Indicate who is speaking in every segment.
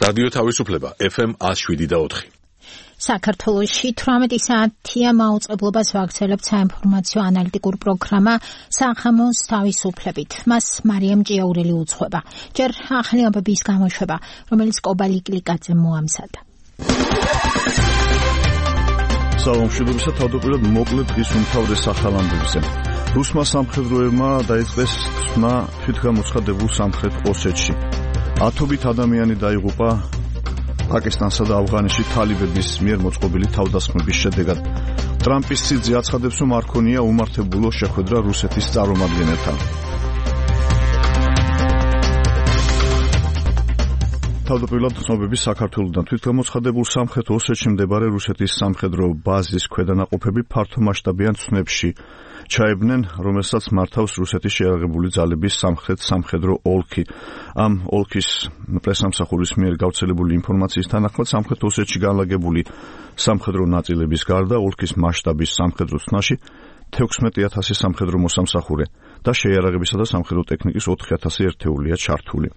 Speaker 1: რადიო თავისუფლება FM 107.4.
Speaker 2: საქართველოში 18 საათია მაუწყებლობას ვაგრძელებთ საინფორმაციო ანალიტიკურ პროგრამა სახამოს თავისუფლებით. მას მარიამ ჭიაურელი უძღვება. ჯერ ახალი ამბების გამოშვება, რომელიც კობალი კლიკაძემ მოამზადა.
Speaker 3: სალამ მშვიდობისა, თავდაპირველად მოკლე დღის უმთავრეს ახალ ამბებზე. რუსმა სამხედროებმა დაიწყეს ხსნა თვითგამოცხადებულ სამხრეთ ოსეთში. ათობით ადამიანი დაიღუპა პაკისტანსა და ავღანეთში თალიბების მიერ მოწყობილი თავდასხმების შედეგად. ტრამპის სიძე აცხადებს, რომ არ ქონია უმართებულო შეხვედრა რუსეთის წარმომადგენელთან. თავდაპირველად ცნობები საქართველოდან თვითგამოცხადებულ სამხრეთ ოსეთში მდებარე რუსეთის სამხედრო ბაზის ქვედანაყოფები ფართომასშტაბიან ცნებში ჩაებნენ, რომელსაც მართავს რუსეთის შეიარაღებული ძალების სამხრეთ სამხედრო ოლქი. ამ ოლქის პრესამსახურის მიერ გავრცელებული ინფორმაციის თანახმად სამხრეთ ოსეთში განლაგებული სამხედრო ნაწილების გარდა ოლქის მასშტაბის სამხედრო ცნაში 16,000 სამხედრო მოსამსახურე და შეიარაღებისა და სამხედრო ტექნიკის 4,000 ერთეულია ჩართული.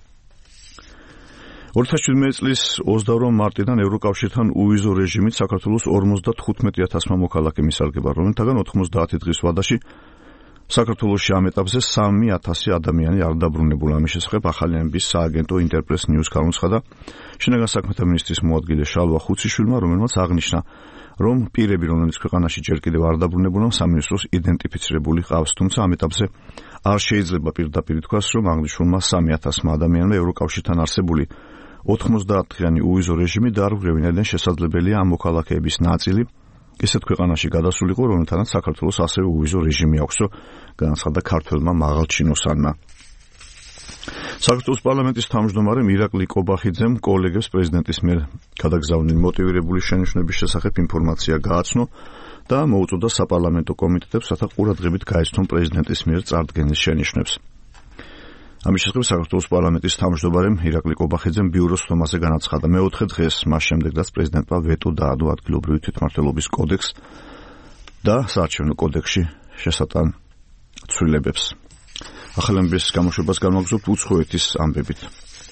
Speaker 3: 2017 წლის 22 მარტიდან ევროკავშირთან უვიზო რეჟიმით საქართველოს 55,000 მოქალაქე მისარგება, რომელთაგან 90 დღის ვადაში საქართველოში ამ ეტაპზე 3,000 ადამიანი არ დაბრუნებულა. ამის შესახებ ახალი ამბის სააგენტო ინტერპრეს ნიუს განუცხადა შინაგან საქმეთა მინისტრის მოადგილე შალვა ხუციშვილმა, რომელმაც აღნიშნა, რომ პირები, რომლებიც ქვეყანაში ჯერ კიდევ არ დაბრუნებულან, სამინისტროს იდენტიფიცირებული ყავს, თუმცა ამ ეტაპზე არ შეიძლება პირდაპირ ითქვას, რომ აღნიშნულმა 3,000 ადამიანმა ევროკავშირთან არსებული 90-დღიანი უვიზო რეჟიმი დაარღვია, ვინაიდან შესაძლებელია ამ მოქალაქეების ნაწილი ისეთ ქვეყანაში გადასულიყო, რომელთანაც საქართველოს ასევე უვიზო რეჟიმი აქვს, განაცხადა ქართველმა მაღალჩინოსანმა. საქართველოს პარლამენტის თავმჯდომარემ ირაკლი კობახიძემ კოლეგებს პრეზიდენტის მიერ გადაგზავნილი მოტივირებული შენიშვნების შესახებ ინფორმაცია გააცნო და მოუწოდა საპარლამენტო კომიტეტებს, რათა ყურადღებით გაეცნონ პრეზიდენტის მიერ წარდგენილ შენიშვნებს. ამის შესახებ საქართველოს პარლამენტის თავმჯდომარემ ირაკლი კობახიძემ ბიუროს ხომაზე განაცხადა მეოთხე დღეს, მას შემდეგ რაც პრეზიდენტმა ვეტო დაადო ადგილობრივი თვითმმართველობის კოდექსს და საარჩევნო კოდექსში შესატან ცვლილებებს. ახალი ამბების გამოშვებას განვაგრძობთ უცხოეთის ამბებით.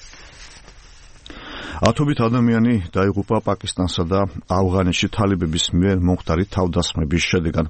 Speaker 3: ათობით ადამიანი დაიღუპა პაკისტანსა და ავღანეთში თალიბების მიერ მომხდარი თავდასხმების შედეგად.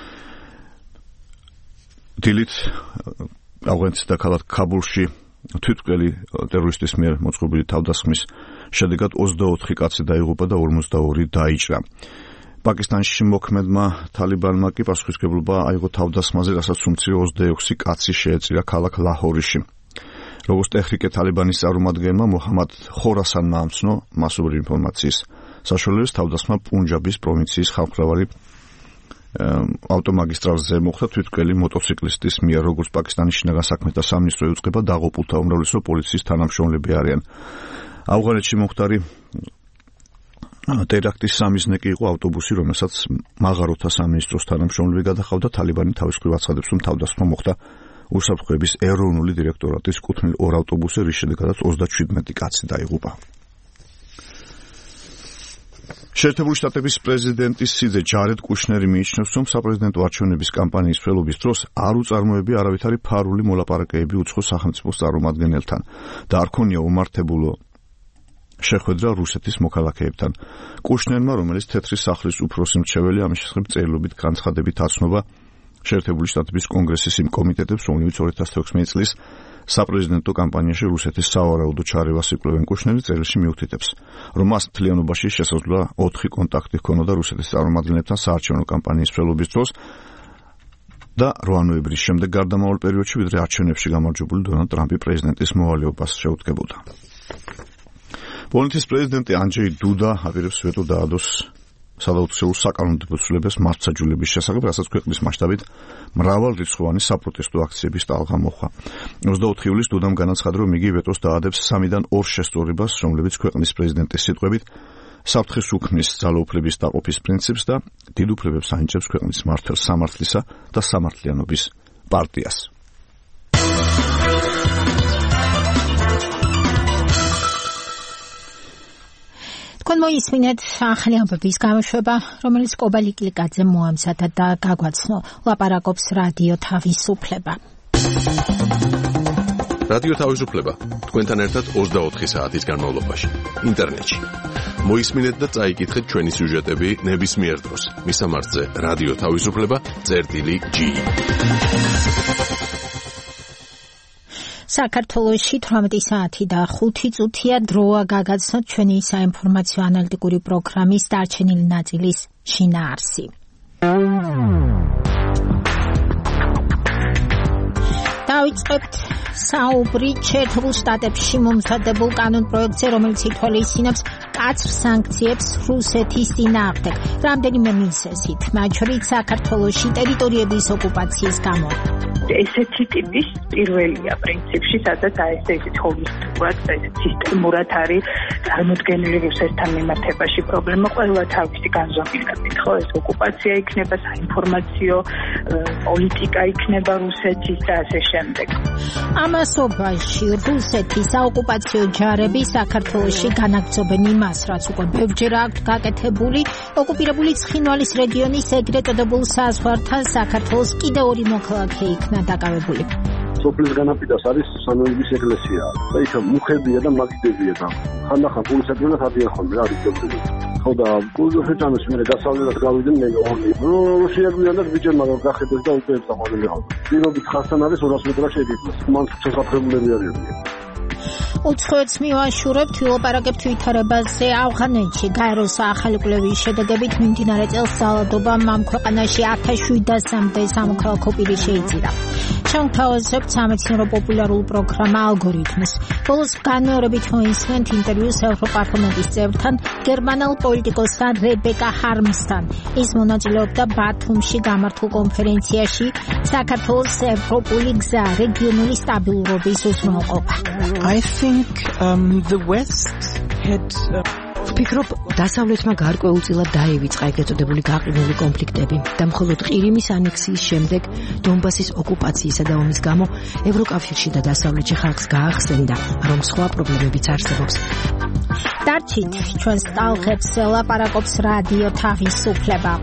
Speaker 3: დილით ავღანეთის და ქალაქ ქაბულში თვითმკვლელი ტერორისტის მიერ მოწყობილი თავდასხმის შედეგად 24 კაცი დაიღუპა და 42 დაიჭრა. პაკისტანში მოქმედმა თალიბანმა კი პასუხისმგებლობა აიღო თავდასხმაზე, რასაც უმცირე 26 კაცი შეეწირა ქალაქ ლაჰორში. როგორც ტეჰრიკე თალიბანის წარმომადგენელმა მოჰამად ხორასანმა ამცნო მასობრივი ინფორმაციის საშუალებას, თავდასხმა პუნჯაბის პროვინციის ხალხმრავალი ავტომაგისტრალზე მოხდა თვითმკვლელი მოტოციკლისტის მიერ, როგორც პაკისტანის შინაგან საქმეთა სამინისტრო იუწყება, დაღუპულთა უმრავლესობა პოლიციის თანამშრომლები არიან. ავღანეთში მომხდარი ტერაქტის სამიზნე კი იყო ავტობუსი, რომელსაც მაღაროთა სამინისტროს თანამშრომლები გადაჰყავდა. თალიბანი თავის მხრივ აცხადებს, რომ თავდასხმა მოხდა უსაფრთხოების ეროვნული დირექტორატის კუთვნილ ორ ავტობუსზე, რის შედეგადაც 37 კაცი დაიღუპა. შეერთებული შტატების პრეზიდენტის სიძე ჯარედ კუშნერი მიიჩნევს, რომ საპრეზიდენტო არჩევნების კამპანიის მსვლელობის დროს არ უწარმოებია არავითარი ფარული მოლაპარაკებები უცხო სახელმწიფოს წარმომადგენელთან და არ ქონია უმართებულო შეხვედრა რუსეთის მოქალაქეებთან. კუშნერმა, რომელიც თეთრი სახლის უფროსი მრჩეველი, ამის შესახებ წერილობით განცხადებით აცნობა შეერთებული შტატების კონგრესის იმ კომიტეტებს, რომლებიც 2016 წლის საპრეზიდენტო კამპანიაში რუსეთის სავარაუდო ჩარევას იკვლევენ. კუშნერი წერილში მიუთითებს, რომ მას მთლიანობაში შესაძლოა 4 კონტაქტი ჰქონოდა რუსეთის წარმომადგენლებთან საარჩევნო კამპანიის მსვლელობის დროს და 8 ნოემბრის შემდეგ გარდამავალ პერიოდში, ვიდრე არჩევნებში გამარჯვებული დონალდ ტრამპი პრეზიდენტის მოვალეობას შეუდგებოდა. პოლონეთის პრეზიდენტი ანჯეი დუდა აპირებს ვეტო დაადოს სადაუცილებლო საკანონმდებლო ცვლილებას მართლმსაჯულების შესახებ, რასაც ქვეყნის მასშტაბით მრავალრიცხოვანი საპროტესტო აქციების ტალღა მოჰყვა. 24 ივლისს დუდამ განაცხადა, რომ იგი ვეტოს დაადებს 3-დან 2 შესწორებას, რომლებიც ქვეყნის პრეზიდენტის სიტყვებით საფრთხეს უქმნის ძალაუფლების დაყოფის პრინციპს და დიდ უფლებებს ანიჭებს ქვეყნის მართლ სამართლისა და სამართლიანობის პარტიას.
Speaker 2: თქვენ მოისმინეთ ახალი ამბების გამოშვება, რომელიც კობალი კლიკაძემ მოამზადა და გაგვაცნო. ლაპარაკობს რადიო თავისუფლება.
Speaker 1: რადიო თავისუფლება თქვენთან ერთად 24 საათის განმავლობაში ინტერნეტში. მოისმინეთ და წაიკითხეთ ჩვენი სიუჟეტები ნებისმიერ დროს. მისამართზე რადიო თავისუფლება.ge.
Speaker 2: საქართველოში 18 საათი და 5 წუთია დროა გაგაცნოთ ჩვენი საინფორმაციო ანალიტიკური პროგრამის დარჩენილი ნაწილის შინაარსი. დავიწყებთ საუბრი შეერთებულ შტატებში მომზადებულ კანონპროექტზე, რომელიც ითვალისწინებს მკაცრ სანქციებს რუსეთის წინააღმდეგ. რამდენიმე მიზეზით, მათ შორის საქართველოში ტერიტორიების ოკუპაციის გამო.
Speaker 4: ესეთი ტიპის პირველია პრინციპში, სადაც ესეთი ჰოლისტურად და სისტემურად არის წარმოდგენილი რუსეთთან მიმართებაში პრობლემა ყველა თავისი განზომილებით, ხო, ეს ოკუპაცია იქნება, საინფორმაციო პოლიტიკა იქნება რუსეთის და ასე შემდეგ.
Speaker 2: ამასობაში რუსეთის საოკუპაციო ჯარები საქართველოში განაგრძობენ იმას, რაც უკვე ბევრჯერ აქვთ გაკეთებული, ოკუპირებული ცხინვალის რეგიონის ეგრეთ წოდებულ საზღვართან საქართველოს კიდევ ორი მოქალაქე იქნა დაკავებული.
Speaker 5: სოფლის განაპირას არის სამოების ეკლესია. და იქ მუხებია და მაგიდებია და ხანდახან პოლიციებმა ხადიან ხოლმე რა რიგები. ხო და კულტურშეჭამის მერე დასავლეთად გავიდნენ მე ორი. რუსიებიდან და ბიჭებმა გახედეს და უკვე წაყოლილი ხალხი. პირობით ხასთან არის 200 მეტრად შეგიძლიათ. მან შესაძლებელები არიან.
Speaker 2: უცხოეთს მივაშურებთ ვილაპარაკებთ ვითარებაზე. ავღანეთში გაეროს ახალი კვლევის შედეგებით მიმდინარე წელს ძალადობამ ამ ქვეყანაში 1700-მდე სამოქალაქო პირი შეიწირა. შევთავაზებთ სამეცნიერო პოპულარულ პროგრამა ალგორითმს. ბოლოს განმეორებით მოისმენთ ინტერვიუს ევროპარლამენტის წევრთან, გერმანელ პოლიტიკოსთან რებეკა ჰარმსთან. ის მონაწილეობდა ბათუმში გამართულ კონფერენციაში საქართველოს ევროპული გზა, რეგიონული სტაბილურობის უზრუნველყოფა.
Speaker 6: I think the West had ვფიქრობ, დასავლეთმა გარკვეულწილად დაივიწყა ეგრეთ წოდებული გაყინული კონფლიქტები და მხოლოდ ყირიმის ანექსიის შემდეგ დონბასის ოკუპაციისა და ომის გამო ევროკავშირში და დასავლეთში ხალხს გაახსენდა, რომ სხვა პრობლემებიც არსებობს.
Speaker 2: დარჩით ჩვენს ტალღებს ლაპარაკობს რადიო თავისუფლება.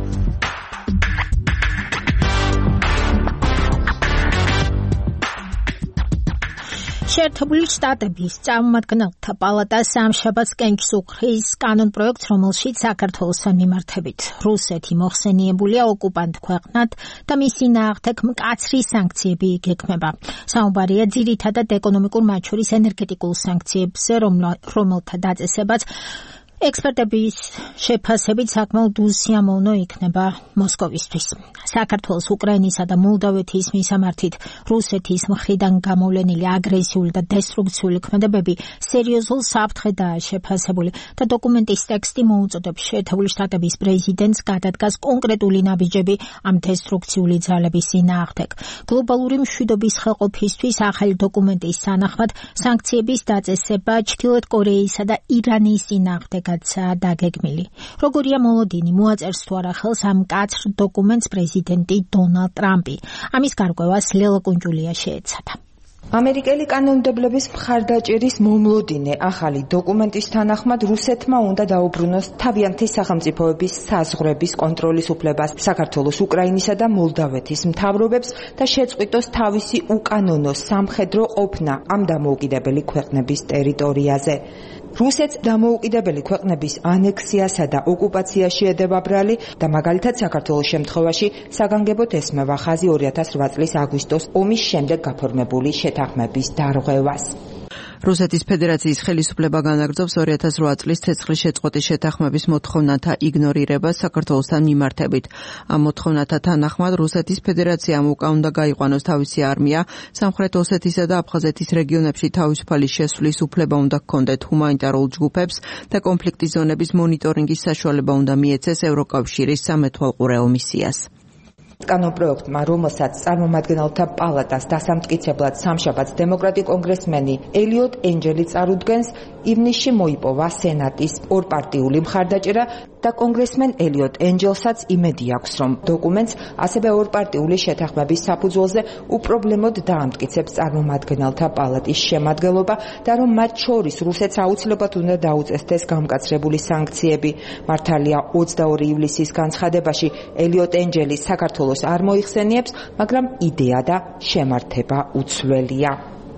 Speaker 2: შეერთებული შტატების წარმომადგენელთა პალატა სამშაბათს კენჭს უხრის კანონპროექტს, რომელშიც საქართველოსთან მიმართებით რუსეთი მოხსენიებულია ოკუპანტ ქვეყნად და მისი წინააღმდეგ მკაცრი სანქციები იგეგმება. საუბარია ძირითადად ეკონომიკურ, მათ შორის ენერგეტიკულ სანქციებზე, რომელთა დაწესებაც ექსპერტების შეფასებით საკმაოდ უსიამოვნო იქნება მოსკოვისთვის. საქართველოს, უკრაინისა და მოლდავეთის მისამართით რუსეთის მხრიდან გამოვლენილი აგრესიული და დესტრუქციული ქმედებები სერიოზულ საფრთხედაა შეფასებული და დოკუმენტის ტექსტი მოუწოდებს შეერთებული შტატების პრეზიდენტს გადადგას კონკრეტული ნაბიჯები ამ დესტრუქციული ძალების წინააღმდეგ. გლობალური მშვიდობის ხელყოფისთვის ახალი დოკუმენტის თანახმად სანქციების დაწესება ჩრდილოეთ კორეისა და ირანის წინააღმდეგ დაგეგმილი. როგორია მოლოდინი, მოაწერს თუ არა ხელს ამ მკაცრ დოკუმენტს პრეზიდენტი დონალდ ტრამპი. ამის გარკვევას ლელა კუნჯულია შეეცადა.
Speaker 7: ამერიკელი კანონმდებლების მხარდაჭერის მომლოდინე ახალი დოკუმენტის თანახმად რუსეთმა უნდა დაუბრუნოს თავიანთი სახელმწიფოების საზღვრების კონტროლის უფლებას საქართველოს, უკრაინისა და მოლდავეთის მთავრობებს და შეწყვიტოს თავისი უკანონო სამხედრო ყოფნა ამ დამოუკიდებელი ქვეყნების ტერიტორიაზე. რუსეთს დამოუკიდებელი ქვეყნების ანექსიასა და ოკუპაციაში ედება ბრალი და მაგალითად საქართველოს შემთხვევაში საგანგებოდ ესმევა ხაზი 2008 წლის აგვისტოს ომის შემდეგ გაფორმებული შეთანხმების დარღვევას.
Speaker 6: რუსეთის ფედერაციის ხელისუფლება განაგრძობს 2008 წლის ცეცხლის შეწყვეტის შეთანხმების მოთხოვნათა იგნორირებას საქართველოსთან მიმართებით. ამ მოთხოვნათა თანახმად რუსეთის ფედერაციამ უკან უნდა გაიყვანოს თავისი არმია, სამხრეთ ოსეთისა და აფხაზეთის რეგიონებში თავისუფალი შესვლის უფლება უნდა ჰქონდეთ ჰუმანიტარულ ჯგუფებს და კონფლიქტის ზონების მონიტორინგის საშუალება უნდა მიეცეს ევროკავშირის სამეთვალყურეო მისიას.
Speaker 7: კანონპროექტმა, რომელსაც წარმომადგენელთა პალატას დასამტკიცებლად სამშაბათს დემოკრატი კონგრესმენი ელიოტ ენჯელი წარუდგენს, ივნისში მოიპოვა სენატის ორპარტიული მხარდაჭერა და კონგრესმენ ელიოტ ენჯელსაც იმედი აქვს, რომ დოკუმენტს ასევე ორპარტიული შეთანხმების საფუძველზე უპრობლემოდ დაამტკიცებს წარმომადგენელთა პალატის შემადგენლობა და რომ მათ შორის რუსეთს აუცილებლად უნდა დაუწესდეს გამკაცრებული სანქციები. მართალია 22 ივლისის განცხადებაში ელიოტ ენჯელი საქართველოს არ მოიხსენიებს, მაგრამ იდეა და შემართება უცვლელია.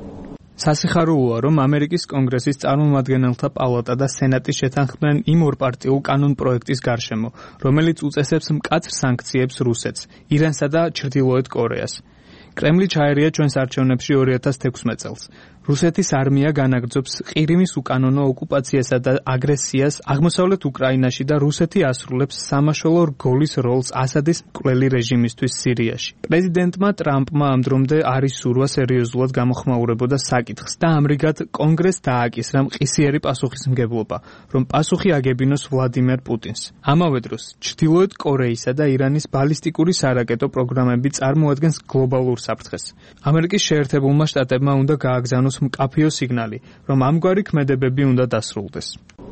Speaker 8: სასიხარულოა, რომ ამერიკის კონგრესის წარმომადგენელთა პალატა და სენატი შეთანხმდნენ იმ ორ პარტიულ კანონ პროექტის გარშემო, რომელიც უწესებს მკაცრ სანქციებს რუსეთს, ირანსა და ჩრდილოეთ კორეას. კრემლი ჩაერია ჩვენს არჩევნებში 2016 წელს. რუსეთის არმია განაგრძობს ყირიმის უკანონო ოკუპაციასა და აგრესიას აღმოსავლეთ უკრაინაში და რუსეთი ასრულებს სამაშველო რგოლის როლს ასადის მკვლელი რეჟიმისთვის სირიაში. პრეზიდენტმა ტრამპმა ამ დრომდე არის სურვა სერიოზულად გამოხმაურებოდა საკითხს და ამრიგად კონგრესს დააკისრა მყისიერი პასუხისმგებლობა, რომ პასუხი აგებინოს ვლადიმერ პუტინს. ამავე დროს, ჩრდილოეთ კორეისა და ირანის ბალისტიკური სარაკეტო პროგრამები წარმოადგენს გლობალურ საფრთხეს. ამერიკის შეერთებულმა შტატებმა უნდა გააგზავნოს მკაფიო სიგნალი, რომ ამგვარი ქმედებები უნდა დასრულდეს.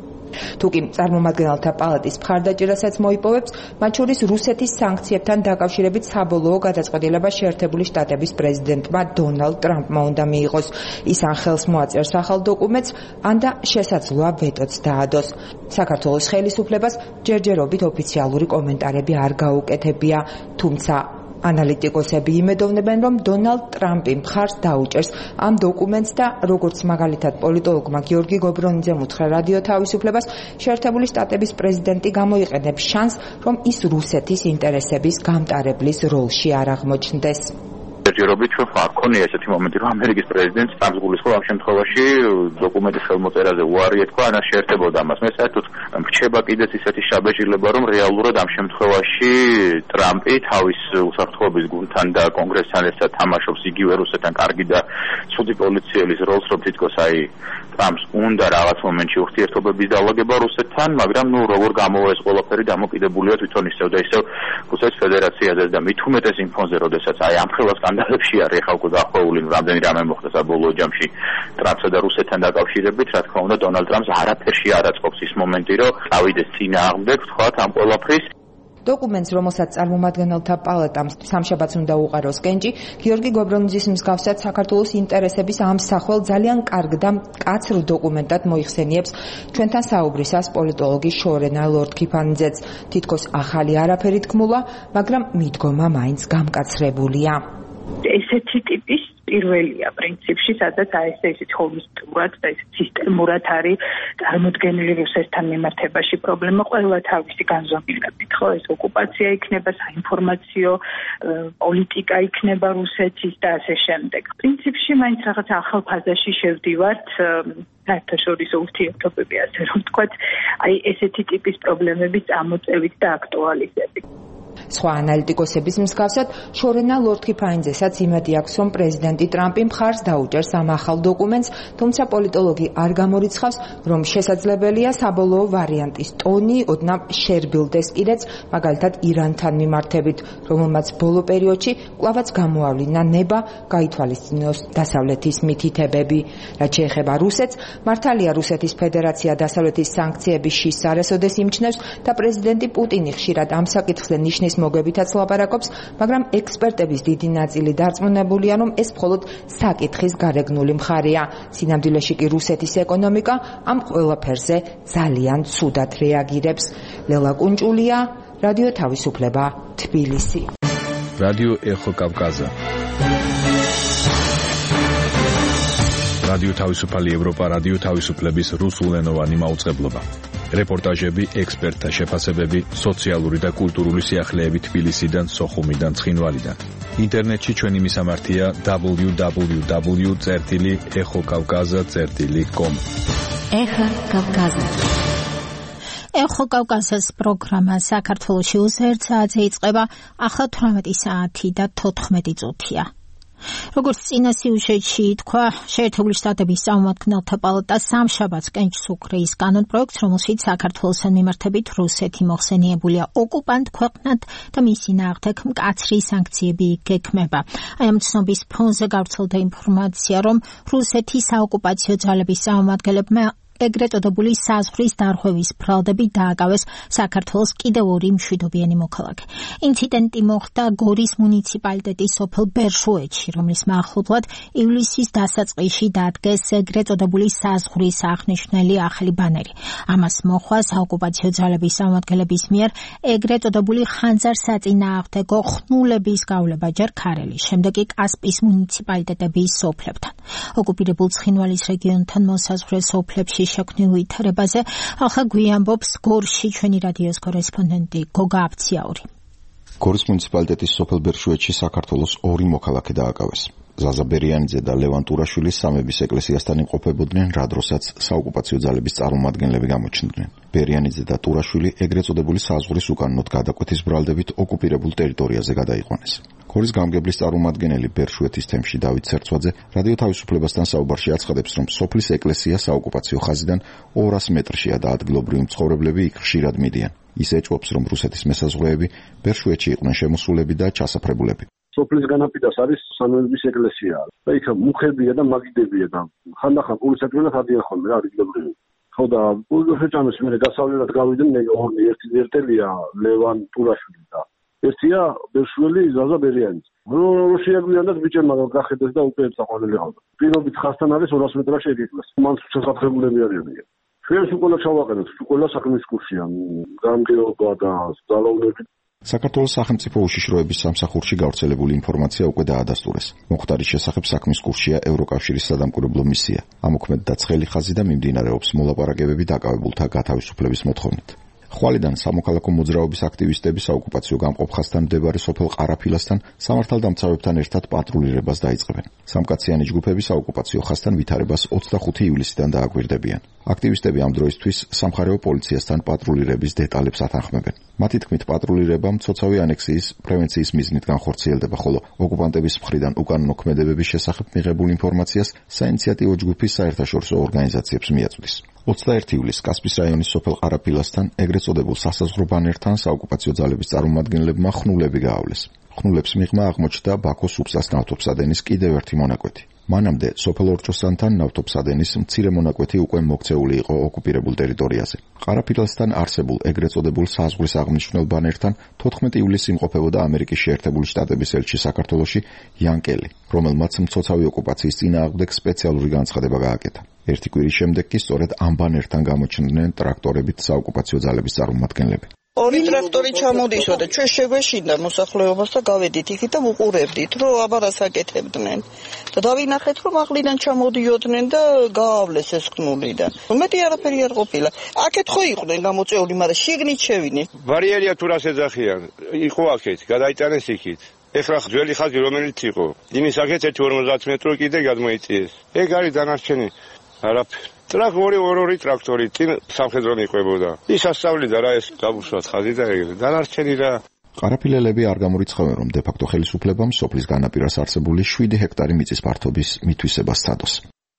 Speaker 7: თუკი წარმომადგენელთა პალატის მხარდაჭერასაც მოიპოვებს, მათ შორის რუსეთის სანქციებთან დაკავშირებით საბოლოო გადაწყვეტილება შეერთებული შტატების პრეზიდენტმა დონალდ ტრამპმა უნდა მიიღოს. ის ან ხელს მოაწერს ახალ დოკუმენტს, ან და შესაძლოა ვეტოც დაადოს. საქართველოს ხელისუფლებას ჯერჯერობით ოფიციალური კომენტარები არ გაუკეთებია, თუმცა ანალიტიკოსები იმედოვნებენ, რომ დონალდ ტრამპი მხარს დაუჭერს ამ დოკუმენტს და როგორც მაგალითად პოლიტოლოგმა გიორგი გობრონიძემ უთხრა რადიო თავისუფლებას, შეერთებული შტატების პრეზიდენტი გამოიყენებს შანსს, რომ ის რუსეთის ინტერესების გამტარებლის როლში არ აღმოჩნდეს.
Speaker 9: ჯერჯერობით ჩვენ არ ქონია ესეთი მომენტი, რომ ამერიკის პრეზიდენტს ტრამპს გულისხმობს ამ შემთხვევაში დოკუმენტის ხელმოწერაზე უარი ეთქვა, ან შეერთებოდა ამას. მე საერთოდ მრჩება კიდეც ისეთი შაბეჭდილება, რომ რეალურად ამ შემთხვევაში ტრამპი თავის უსაფრთხოების გუნდთან და კონგრესთან ერთად თამაშობს იგივე რუსეთთან კარგი და ცუდი პოლიციელის როლს, რომ თითქოს ტრამპს უნდა რაღაც მომენტში ურთიერთობების დაალაგება რუსეთთან, მაგრამ როგორ გამოვა ეს ყველაფერი დამოკიდებულია თვითონ ისევ და ისევ რუსეთის ფედერაციაზე და მით უმეტეს იმ ფონზე, როდესაც ამ ხელა სკანდალებში არის ხალხო დახვეული, რამდენი რამე მოხდა საბოლოო ჯამში ტრამპსა და რუსეთთან დაკავშირებით, რა თქმა უნდა დონალდ ტრამპს არაფერში არ აწყობს ის მომენტი, რომ წავიდეს წინააღმდეგ, თქვათ ამ ყველაფრის.
Speaker 7: დოკუმენტს, რომელსაც წარმომადგენელთა პალატამ სამშაბათს უნდა უყაროს კენჭი, გიორგი გობრონიძის მსგავსად საქართველოს ინტერესების ამსახველ ძალიან კარგ და მკაცრ დოკუმენტად მოიხსენიებს ჩვენთან საუბრისას პოლიტოლოგი შორენა ლორდ-კიფანიძეც. თითქოს ახალი არაფერი თქმულა, მაგრამ მიდგომა მაინც გამკაცრებულია.
Speaker 4: ესეთი ტიპის პირველია პრინციპში, სადაც ისეთ ჰოლისტურად და ისეთ სისტემურად არის წარმოდგენილი რუსეთთან მიმართებაში პრობლემა ყველა თავისი განზომილებით, ხო, ეს ოკუპაცია იქნება, საინფორმაციო პოლიტიკა იქნება რუსეთის და ასე შემდეგ. პრინციპში მაინც რაღაც ახალ ფაზაში შევდივართ, საერთაშორისო ურთიერთობები, ასე რომ ვთქვათ, ესეთი ტიპის პრობლემების წამოწევით და აქტუალიზებით.
Speaker 7: სხვა ანალიტიკოსების მსგავსად, შორენა ლორდ-კიფანიძესაც იმედი აქვს, რომ პრეზიდენტი ტრამპი მხარს დაუჭერს ამ ახალ დოკუმენტს, თუმცა პოლიტოლოგი არ გამორიცხავს, რომ შესაძლებელია საბოლოო ვარიანტის ტონი ოდნავ შერბილდეს კიდეც, მაგალითად ირანთან მიმართებით, რომელმაც ბოლო პერიოდში კვლავაც გამოავლინა ნება, გაითვალისწინოს დასავლეთის მითითებები. რაც შეეხება რუსეთს, მართალია რუსეთის ფედერაცია დასავლეთის სანქციების შესარესოდეს იმჩნევს და პრეზიდენტი პუტინი ხშირად ამ საკითხზე ნიშნის მოგებითაც ლაპარაკობს, მაგრამ ექსპერტების დიდი ნაწილი დარწმუნებულია, რომ ეს მხოლოდ საკითხის გარეგნული მხარეა. სინამდვილეში კი რუსეთის ეკონომიკა ამ ყველაფერზე ძალიან ცუდად რეაგირებს. ლელა კუნჭულია, რადიო თავისუფლება, თბილისი.
Speaker 10: რადიო ეხო კავკაზა. რადიო თავისუფალი ევროპა, რადიო თავისუფლების რუსულენოვანი მაუწყებლობა. რეპორტაჟები, ექსპერტთა შეფასებები, სოციალური და კულტურული სიახლეები თბილისიდან, სოხუმიდან, ცხინვალიდან. ინტერნეტში ჩვენი მისამართია www.exokavkaza.com.
Speaker 2: ეხო კავკაზა. ეხო კავკაზას პროგრამა საქართველოში უზერთ საათზე იწყება, ახლა 18 საათი და 14 წუთია. როგორც წინა სიუჟეტში ითქვა, შეერთებული შტატების წარმომადგენელთა პალატა სამშაბათს კენჭს უქრის კანონ პროექტს, რომელშიც საქართველოსთან მიმართებით რუსეთი მოხსენიებულია ოკუპანტ ქვეყნად და მისი ნააღმდეგ მკაცრი სანქციები გექმება. ამ ცნობის ფონზე გავრცელდა ინფორმაცია, რომ რუსეთის საოკუპაციო ძალების წარმომადგენლებმა ეგრეთ წოდებული საზღვრის დარღვევის ბრალდები დააკავეს საქართველოს კიდევ 2 მშვიდობიანი მოქალაქე. ინციდენტი მოხდა გორის მუნიციპალიტეტის სოფელ ბერშუეთში, რომლის მახლობლად ივლისის დასაწყისში დადგეს ეგრეთ წოდებული საზღვრის აღნიშნული ახალი ბანერი. ამას მოხვა საოკუპაციო ძალების წარმომადგენლების მიერ ეგრეთ წოდებული ხანძარ-საწინააღმდეგო ხნულების გავლება ჯერ ქარელის, შემდეგ კი კასპიის მუნიციპალიტეტების სოფლებთან. ოკუპირებულ ცხინვალის რეგიონთან მოსაზღვრე სოფლებში შექმნილ ვითარებაზე ახლა გვიამბობს გორში ჩვენი რადიოს კორესპონდენტი გოგა აფციაური.
Speaker 11: გორის მუნიციპალიტეტის სოფელ ბერშუეთში საქართველოს 2 მოქალაქე დააკავეს. ზაზა ბერიანიძე და ლევან ტურაშვილი სამების ეკლესიასთან იმყოფებოდნენ, რა დროსაც საოკუპაციო ძალების წარმომადგენლები გამოჩნდნენ. ბერიანიძე და ტურაშვილი ეგრეთ წოდებული საზღვრის უკანონოდ გადაკვეთის ბრალდებით ოკუპირებულ ტერიტორიაზე გადაიყვანეს. გორის გამგებლის წარმომადგენელი ბერშუეთის თემში დავით სერცვაძე რადიო თავისუფლებასთან საუბარში აცხადებს, რომ სოფლის ეკლესია საოკუპაციო ხაზიდან 200 მეტრშია და ადგილობრივი მცხოვრებლები იქ ხშირად მიდიან. ის ეჭვობს, რომ რუსეთის მესაზღვრეები ბერშუეთში იყვნენ შემოსულები და ჩასაფრებულები.
Speaker 5: სოფლის განაპირას არის სამების ეკლესია და იქ მუხებია და მაგიდებია და ხანდახან პულისებრივად ადიან ხოლმე რა ადგილობრივი. ხო და შეჭამეს მე დასავლეთად გავიდნენ ერთია ლევან ტურაშვილი და ერთია ბერშუელი ზაზა ბერიანიძე. რუსია გვიანდა ბიჭერმა გახედეს და უკვე წაყვანილი ყავდა. პირობით ხასთან არის 200 მეტრში ეკითხეს. მან შესაძლებელები არიან. ჩვენს უკვე ჩავაყენოთ, უკვე საქმის კურსია, გამგეობა და ძალაუნები.
Speaker 11: საქართველოს სახელმწიფო უშიშროების სამსახურში გავრცელებული ინფორმაცია უკვე დაადასტურეს. მოხდარის შესახებ საქმის კურსია ევროკავშირის სადამკვირვებლო მისია. ამოქმედდა ცხელი ხაზი და მიმდინარეობს მოლაპარაკებები დაკავებულთა გათავისუფლების მოთხოვნით. ხვალიდან სამოქალაქო მოძრაობის აქტივისტები საოკუპაციო გამყოფ ხაზთან მდებარე სოფელ ყარაფილასთან სამართალდამცავებთან ერთად პატრულირებას დაიწყებენ. სამკაციანი ჯგუფები საოკუპაციო ხაზთან ვითარებას 25 ივლისიდან დააკვირდებიან. აქტივისტები ამ დროისთვის სამხარეო პოლიციასთან პატრულირების დეტალებს ათანხმებენ. მათი თქმით, პატრულირება მცოცავი ანექსიის პრევენციის მიზნით განხორციელდება, ხოლო ოკუპანტების მხრიდან უკანონო ქმედებების შესახებ მიღებულ ინფორმაციას საინიციატივო ჯგუფის საერთაშორისო ორგანიზაციებს მიაწვდის. 21 ივლისს კასპიის რაიონის სოფელ ყარაფილასთან ეგრეთ წოდებულ სასაზღვრო ბანერთან საოკუპაციო ძალების წარმომადგენლებმა ხნულები გაავლეს. ხნულებს მიღმა აღმოჩნდა ბაქოს უბსას ნავთობსადენის კიდევ ერთი მონაკვეთი. მანამდე სოფელ ორჭოსანთან ნავთობსადენის მცირე მონაკვეთი უკვე მოქცეული იყო ოკუპირებულ ტერიტორიაზე. ყარაფილასთან არსებულ ეგრეთ წოდებულ საზღვრის აღმნიშვნელ ბანერთან 14 ივლისს იმყოფებოდა ამერიკის შეერთებული შტატების ელჩი საქართველოში იან კელი, რომელმაც მცოცავი ოკუპაციის წინააღმდეგ სპეციალური განცხადება გააკეთა. ერთი კვირის შემდეგ კი სწორედ ამ ბანერთან გამოჩნდნენ ტრაქტორებით საოკუპაციო ძალების წარმომადგენლები.
Speaker 12: ორი ტრაქტორი ჩამოდიშვა და ჩვენ შეგვეშინდა მოსახლეობას და გავედით იქით და ვუყურებდით, რომ აბარას აკეთებდნენ. და დავინახეთ, რომ ახლიდან ჩამოდიოდნენ და გაავლეს ეს ხნული და მეტი არაფერი არ ყოფილა. აქეთ ხო იყვნენ გამოწეული, მაგრამ შიგნით შევინე.
Speaker 13: ბარიერია თუ რას ეძახიან, იყო აქეთ, გადაიტანეს იქით. ეხლა ძველი ხაზი რომელიც იყო, იმის აქეთ 150 მეტრო კიდე გადმოიწიეს. ეგ არის დანარჩენი არაფერი. ორი ტრაქტორი წინ სამხედრო მიყვებოდა. ის ასწავლიდა რა ეს გაბუშვა ხაზი და ეგრე. დანარჩენი რა.
Speaker 11: ყარაფილელები არ გამორიცხავენ, რომ დე-ფაქტო ხელისუფლებამ სოფლის განაპირას არსებული 7 ჰექტარი მიწის ფართობის მითვისება სცადოს.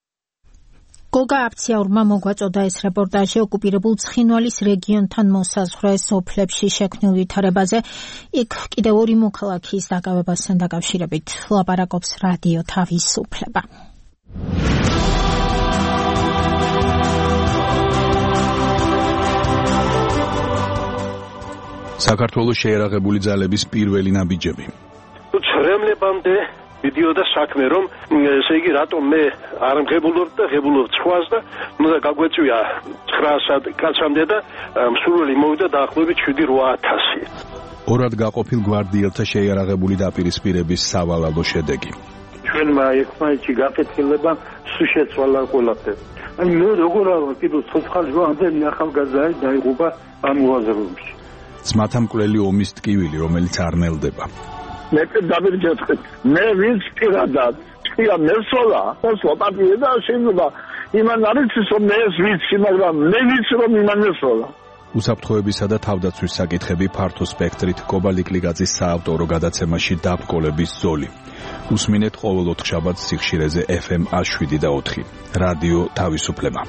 Speaker 2: გოგა აფციაურმა მოგვაწოდა ეს რეპორტაჟი ოკუპირებულ ცხინვალის რეგიონთან მოსაზღვრე სოფლებში შექმნილ ვითარებაზე. იქ კიდევ 2 მოქალაქის დაკავებასთან დაკავშირებით ლაპარაკობს რადიო თავისუფლება.
Speaker 10: საქართველოს შეერაღებული ძალების პირველი ნაბიჯები.
Speaker 14: ცრემლებამდე მიდიოდა საქმე, რომ ესე იგი რატომ მე არ მღებულობ და ღებულობ ცხვას და უნდა გაგვეწვია 900 კაცამდე და მსურველი მოვიდა დაახლოებით 7-8000.
Speaker 10: ორად გაყოფილ გვარდიელთა შეიარაღებული დაპირისპირების სავალალო შედეგი.
Speaker 15: ჩვენმა ერთმანეთში გაკეთილება სულ შეცვალა ყველაფერი. აი მე როგორ არა კიდევ ცოცხალი ამდენი ახალგაზრდა დაიღუპა ამ უაზროებში.
Speaker 10: ძმათა მკვლელი ომის ტკივილი, რომელიც არ ნელდება.
Speaker 15: მე დავირჯეთქეთ. მე ვინც პირადად თქვია მესოლა, მოსლა პატივი და შეიძლება იმან არის რომ მე ეს ვიცი, მაგრამ მე ვიცი რომ იმან მესოლა.
Speaker 10: უსაფრთხოებისა და თავდაცვის საკითხები ფართო სპექტრით კობალიკ ლიგაძის საავტორო გადაცემაში დაბრკოლების ზოლი. უსმინეთ ყოველ 4 შაბათს სიხშირეზე FM 107 და 4. რადიო თავისუფლება.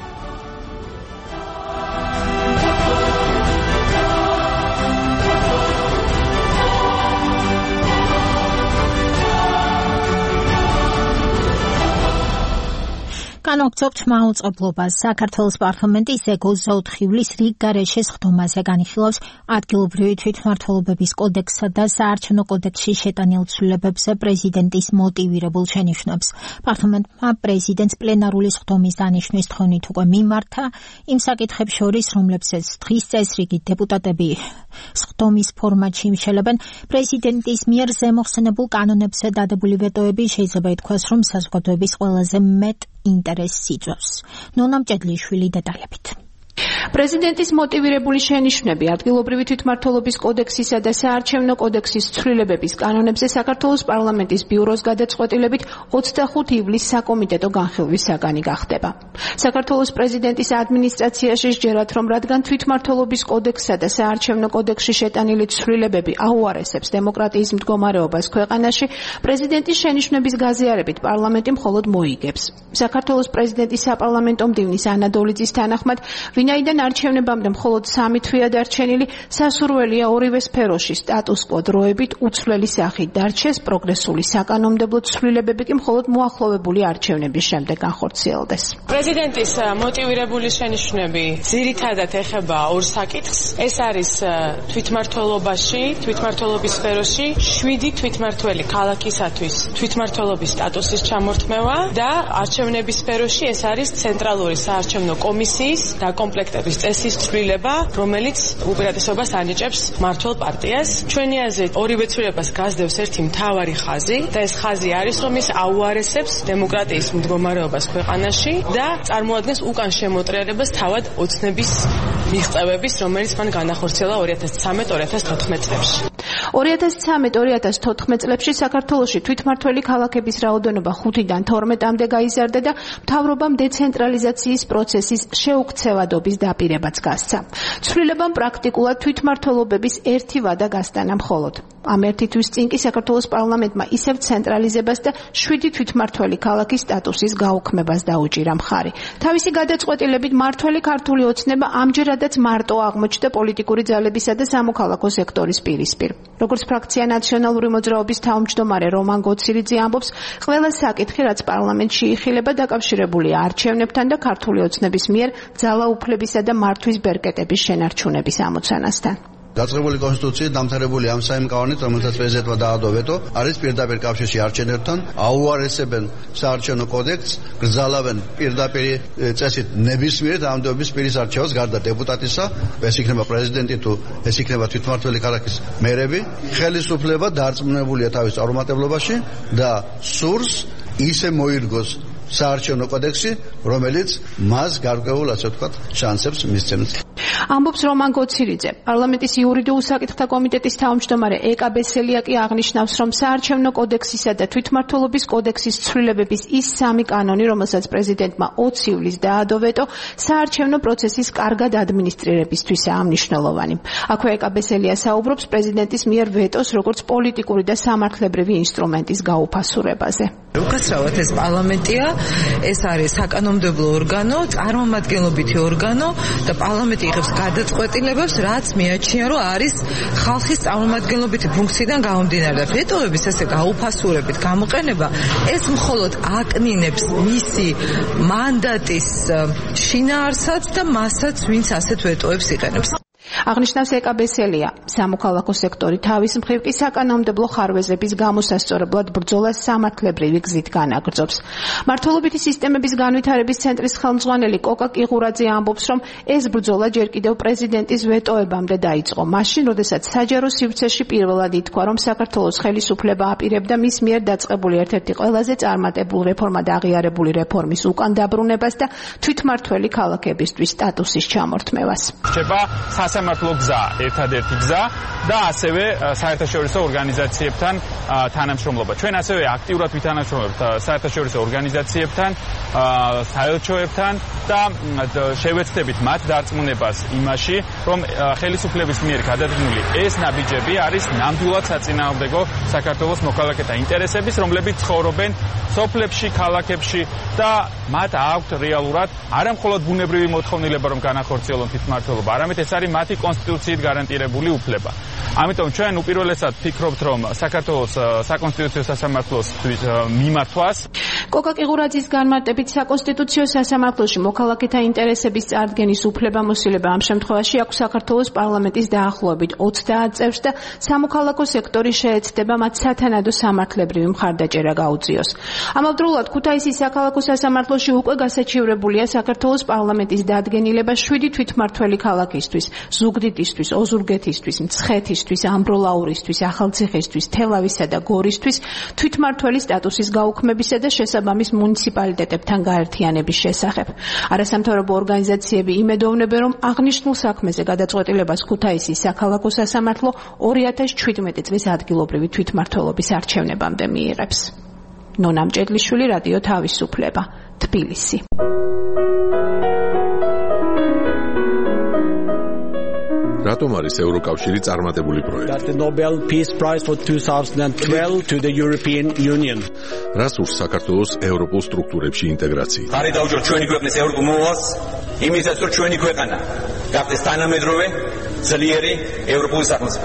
Speaker 2: განაგრძობთ მაუწყებლობას. საქართველოს პარლამენტის ეგოს 4 ივლისს რიგ გარეშე სხდომაზე განიხილავს ადგილობრივი თვითმმართველობების კოდექსსა და საარჩევნო კოდექსში შეტანილ ცვლილებებზე პრეზიდენტის მოტივირებულ შენიშვნებს. პარლამენტმა პრეზიდენტს პლენარული სხდომის დანიშვნის თხოვნით უკვე მიმართა იმ საკითხებს შორის, რომლებსაც დღის წესრიგით დეპუტატები სხდომის ფორმატში იმშელებენ. პრეზიდენტის მიერ ზემოხსენებულ კანონებზე დადებული ვეტოები შეიძლება ითქვას, რომ საზოგადოების ყველაზე მეტ ინტერესს იწვევს. ნონა მჭედლიშვილი დეტალებით.
Speaker 16: პრეზიდენტის მოტივირებული შენიშვნები ადგილობრივი თვითმმართველობის კოდექსისა და საარჩევნო კოდექსის ცვლილებების კანონებზე საქართველოს პარლამენტის ბიუროს გადაწყვეტილებით 25 ივლისს საკომიტეტო განხილვის საგანი გახდება. საქართველოს პრეზიდენტის ადმინისტრაციაში სჯერათ, რომ რადგან თვითმმართველობის კოდექსსა და საარჩევნო კოდექსში შეტანილი ცვლილებები აუარესებს დემოკრატიის მდგომარეობას ქვეყანაში, პრეზიდენტის შენიშვნების გაზიარებით პარლამენტი მხოლოდ მოიგებს. საქართველოს პრეზიდენტის საპარლამენტო მდივნის ანა დოლიძის თანახმად, ვინაიდან არჩევნებამდე მხოლოდ 3 თვეა დარჩენილი, სასურველია ორივე სფეროში სტატუს კვო დროებით უცვლელი სახით დარჩეს, პროგრესული საკანონმდებლო ცვლილებები კი მხოლოდ მოახლოვებული არჩევნების შემდეგ განხორციელდეს.
Speaker 17: პრეზიდენტის მოტივირებული შენიშვნები ძირითადად ეხება ორ საკითხს. ეს არის თვითმმართველობაში, თვითმმართველობის სფეროში 7 თვითმმართველი ქალაქისათვის თვითმმართველობის სტატუსის ჩამორთმევა და არჩევნების სფეროში ეს არის ცენტრალური საარჩევნო კომისიის დაკომპლექტების წესის ცვლილება, რომელიც უპირატესობას ანიჭებს მმართველ პარტიას. ჩვენი აზრით, ორივე ცვლილებას გასდევს ერთი მთავარი ხაზი და ეს ხაზი არის, რომ ის აუარესებს დემოკრატიის მდგომარეობას ქვეყანაში და წარმოადგენს უკან შემოტრიალებას თავად ოცნების მიღწევების, რომელიც მან განახორციელა 2013-2014 წლებში.
Speaker 16: 2013-2014 წლებში საქართველოში თვითმმართველი ქალაქების რაოდენობა 5-დან 12-მდე გაიზარდა და მთავრობამ დეცენტრალიზაციის პროცესის შეუქცევადობის დაპირებაც გასცა. ცვლილებამ პრაქტიკულად თვითმმართველობების ერთი ვადა გასტანა მხოლოდ. ამ ერთი თვის წინ კი საქართველოს პარლამენტმა ისევ ცენტრალიზებას და 7 თვითმმართველი ქალაქის სტატუსის გაუქმებას დაუჭირა მხარი. თავისი გადაწყვეტილებით მმართველი ქართული ოცნება ამჯერადაც მარტო აღმოჩნდა პოლიტიკური ძალებისა და სამოქალაქო სექტორის პირისპირ. როგორც ფრაქცია ნაციონალური მოძრაობის თავმჯდომარე რომან გოცირიძე ამბობს, ყველა საკითხი, რაც პარლამენტში იხილება, დაკავშირებულია არჩევნებთან და ქართული ოცნების მიერ ძალაუფლებისა და მართვის ბერკეტების შენარჩუნების ამოცანასთან.
Speaker 18: დაწყებული კონსტიტუციით დამთავრებული ამ სამი კანონით, რომელსაც პრეზიდენტმა დაადო ვეტო, არის პირდაპირ კავშირში არჩევნებთან, აუარესებენ საარჩევნო კოდექსს, გრძალავენ პირდაპირ წესით ნებისმიერ დაავადების პირის არჩევას გარდა დეპუტატისა, ეს იქნება პრეზიდენტი თუ ეს იქნება თვითმმართველი ქალაქის მერები, ხელისუფლება დარწმუნებულია თავის წარუმატებლობაში და სურს ისე მოირგოს საარჩევნო კოდექსი, რომელიც მას გარკვეულ, ასე ვთქვათ, შანსებს მისცემს.
Speaker 16: ამბობს რომან გოცირიძე. პარლამენტის იურიდიულ საკითხთა კომიტეტის თავმჯდომარე ეკა ბესელია კი აღნიშნავს, რომ საარჩევნო კოდექსისა და თვითმმართველობის კოდექსის ცვლილებების ის სამი კანონი, რომელსაც პრეზიდენტმა 20 ივლისს დაადო ვეტო, საარჩევნო პროცესის კარგად ადმინისტრირებისთვისაა მნიშვნელოვანი. აქვე ეკა ბესელია საუბრობს პრეზიდენტის მიერ ვეტოს როგორც პოლიტიკური და სამართლებრივი ინსტრუმენტის გაუფასურებაზე.
Speaker 19: უკაცრავად ეს პარლამენტია, ეს არის საკანონმდებლო ორგანო, წარმომადგენლობითი ორგანო და პარლამენტი იღებს გადაწყვეტილებებს, რაც მიაჩნია, რომ არის ხალხის წარმომადგენლობითი ფუნქციიდან გამომდინარე და ვეტოების ესე გაუფასურებით გამოყენება ეს მხოლოდ აკნინებს მისი მანდატის შინაარსსაც და მასაც, ვინც ასეთ ვეტოებს იყენებს.
Speaker 16: აღნიშნავს ეკა ბესელია. სამოქალაქო სექტორი თავის მხრივ კი საკანონმდებლო ხარვეზების გამოსასწორებლად ბრძოლას სამართლებრივი გზით განაგრძობს. მმართველობითი სისტემების განვითარების ცენტრის ხელმძღვანელი კოკა კიღურაძე ამბობს, რომ ეს ბრძოლა ჯერ კიდევ პრეზიდენტის ვეტოებამდე დაიწყო. მაშინ, როდესაც საჯარო სივრცეში პირველად ითქვა, რომ საქართველოს ხელისუფლება აპირებდა მის მიერ დაწყებული ერთ-ერთი ყველაზე წარმატებული რეფორმა და აღიარებული რეფორმის უკან დაბრუნებას და თვითმმართველი ქალაქებისთვის სტატუსის ჩამორთმევას.
Speaker 20: სასამართლო გზა, ერთადერთი გზა და ასევე საერთაშორისო ორგანიზაციებთან თანამშრომლობა. ჩვენ ასევე აქტიურად ვითანამშრომლებთ საერთაშორისო ორგანიზაციებთან, საელჩოებთან და შევეცდებით მათ დარწმუნებას იმაში, რომ ხელისუფლების მიერ გადადგმული ეს ნაბიჯები არის ნამდვილად საწინააღმდეგო საქართველოს მოქალაქეთა ინტერესების, რომლებიც ცხოვრობენ სოფლებში, ქალაქებში და მათ აქვთ რეალურად არა მხოლოდ ბუნებრივი მოთხოვნილება, რომ განახორციელონ თვითმმართველობა, არამედ ეს არის მათი კონსტიტუციით გარანტირებული უფლება. ამიტომ ჩვენ უპირველესად ფიქრობთ, რომ საქართველოს საკონსტიტუციო სასამართლოს მიმართვას
Speaker 16: კოკა ყიღურაძის განმარტებით საკონსტიტუციო სასამართლოში მოქალაქეთა ინტერესების წარდგენის უფლებამოსილება ამ შემთხვევაში აქვს საქართველოს პარლამენტის დაახლოებით 30 წევრს და სამოქალაქო სექტორი შეეცდება მათ სათანადო სამართლებრივი მხარდაჭერა გაუწიოს. ამავდროულად ქუთაისის საქალაქო სასამართლოში უკვე გასაჩივრებულია საქართველოს პარლამენტის დადგენილება 7 თვითმმართველი ქალაქისთვის, ზუგდიდისთვის, ოზურგეთისთვის, მცხეთისთვის, ამბროლაურისთვის, ახალციხისთვის, თელავისა და გორისთვის თვითმმართველი სტატუსის გაუქმებისა და შესაბამის მუნიციპალიტეტებთან გაერთიანების შესახებ. არასამთავრობო ორგანიზაციები იმედოვნებენ, რომ აღნიშნულ საქმეზე გადაწყვეტილებას ქუთაისის საქალაქო სასამართლო 2017 წლის ადგილობრივი თვითმმართველობის არჩევნებამდე მიიღებს. ნონა მჭედლიშვილი, რადიო თავისუფლება, თბილისი.
Speaker 1: რატომ არის ევროკავშირი წარმატებული პროექტი?
Speaker 21: The Nobel Peace Prize for 2012 to the European Union.
Speaker 1: რას ურს საქართველოს ევროპულ სტრუქტურებში ინტეგრაცია?
Speaker 22: ხარი დაუჭიროთ ჩვენი ქვეყნის ევროპულ მოვალს, იმისათვის რომ ჩვენი ქვეყანა გახდეს თანამედროვე, ძლიერი ევროპული სახელმწიფო.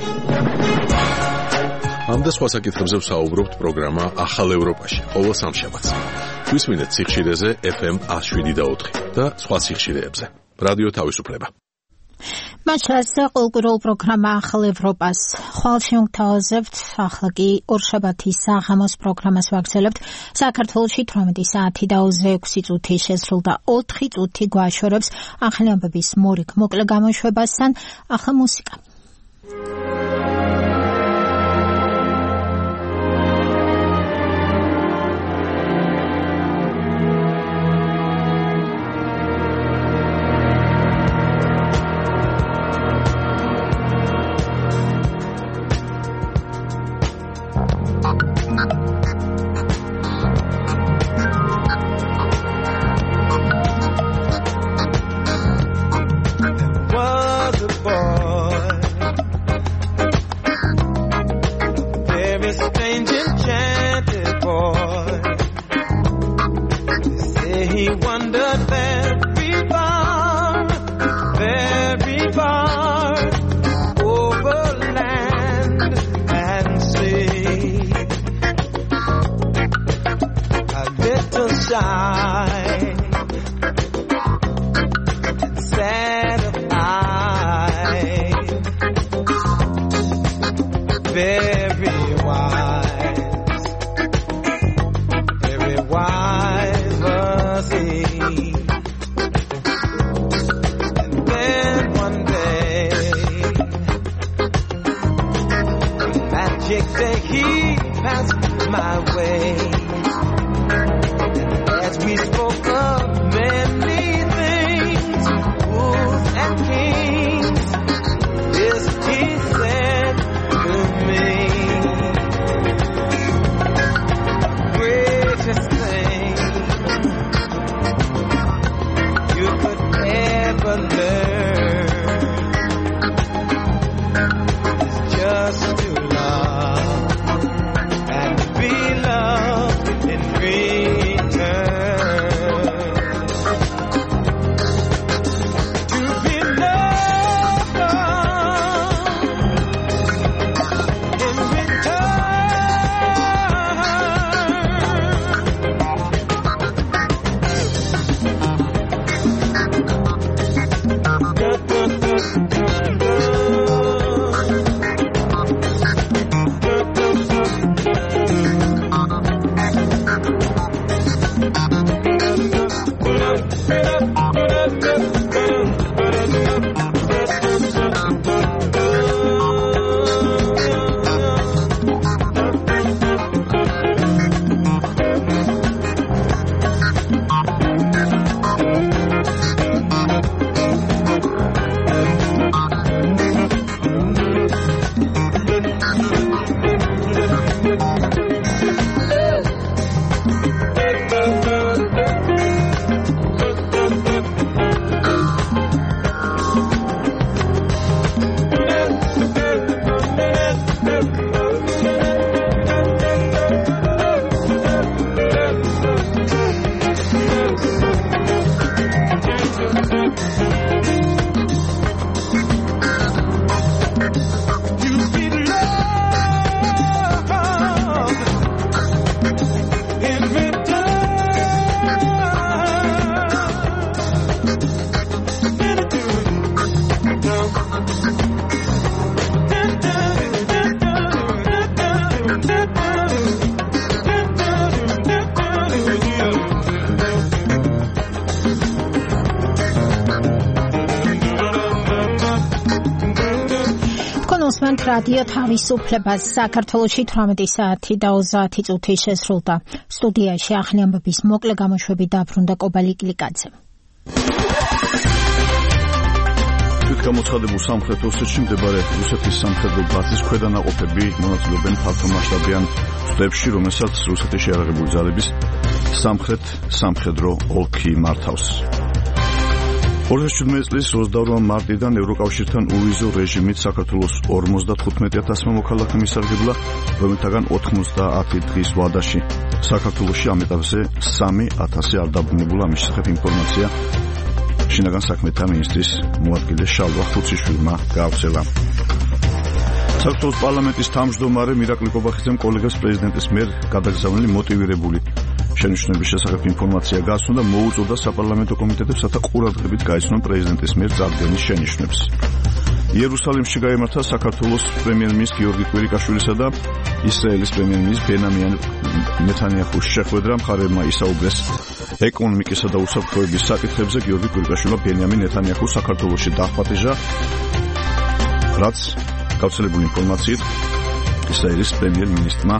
Speaker 1: ამ და სხვა საკითხებზე ვსაუბრობთ პროგრამა ახალ ევროპაში, ყოველ სამშაბათს. გვისმინეთ სიხშირეზე FM 107.4 და სხვა სიხშირეებზე. რადიო თავისუფლება.
Speaker 2: მაშას ყოლკურულ პროგრამა ახალ ევროპას ხვალში ვთავაზებთ, ახლა კი ორშაბათის საღამოს პროგრამას ვაგრძელებთ. საქართველოში 18 საათი და 26 წუთი შესრულდა 4 წუთი გვაშორებს ახალი ამბების მორიგ მოკლე გამოშვებასთან. ახლა მუსიკა. გესმით რადიო თავისუფლებას საქართველოში 18 საათი და 30 წუთი შესრულდა. სტუდიაში ახალი ამბების მოკლე გამოშვები დაბრუნდა კობალი კლიკაძე.
Speaker 3: გამოცხადებულ სამხრეთ ოსეთში მდებარე რუსეთის სამხედრო ბაზის ქვედანაყოფები მონაწილეობენ ფართომასშტაბიან წლებში, რომელსაც რუსეთის შეიარაღებული ძალების სამხრეთ სამხედრო ოლქი მართავს. 2017 წლის 28 მარტიდან ევროკავშირთან უვიზო რეჟიმით საქართველოს 55,000 მოქალაქე მისარგებლა, რომელთაგან 90 დღის ვადაში. საქართველოში ამ ეტაპზე 3,000 არ დაბრუნებულა. ამის შესახებ ინფორმაცია შინაგან საქმეთა მინისტრის მოადგილე შალვა ხუციშვილმა გაავრცელა. საქართველოს პარლამენტის თავმჯდომარე მირაკლი კობახიძემ კოლეგებს პრეზიდენტის მიერ გადაგზავნილი მოტივირებული შენიშვნების შესახებ ინფორმაცია გააცნო და მოუწოდა საპარლამენტო კომიტეტებს, რათა ყურადღებით გაეცნონ პრეზიდენტის მიერ წარდგენის შენიშვნებს. იერუსალიმში გაიმართა საქართველოს პრემიერ-მინისტრის გიორგი კვირიკაშვილისა და ისრაელის პრემიერ-მინისტრის ბენიამინ ნეთანიაჰუს შეხვედრა. მხარეებმა ისაუბრეს ეკონომიკისა და უსაფრთხოების საკითხებზე. გიორგი კვირიკაშვილმა ბენიამინ ნეთანიაჰუს საქართველოში დაახმატიჟა, რაც გავრცელებული ინფორმაციით ისრაელის პრემიერ-მინისტრმა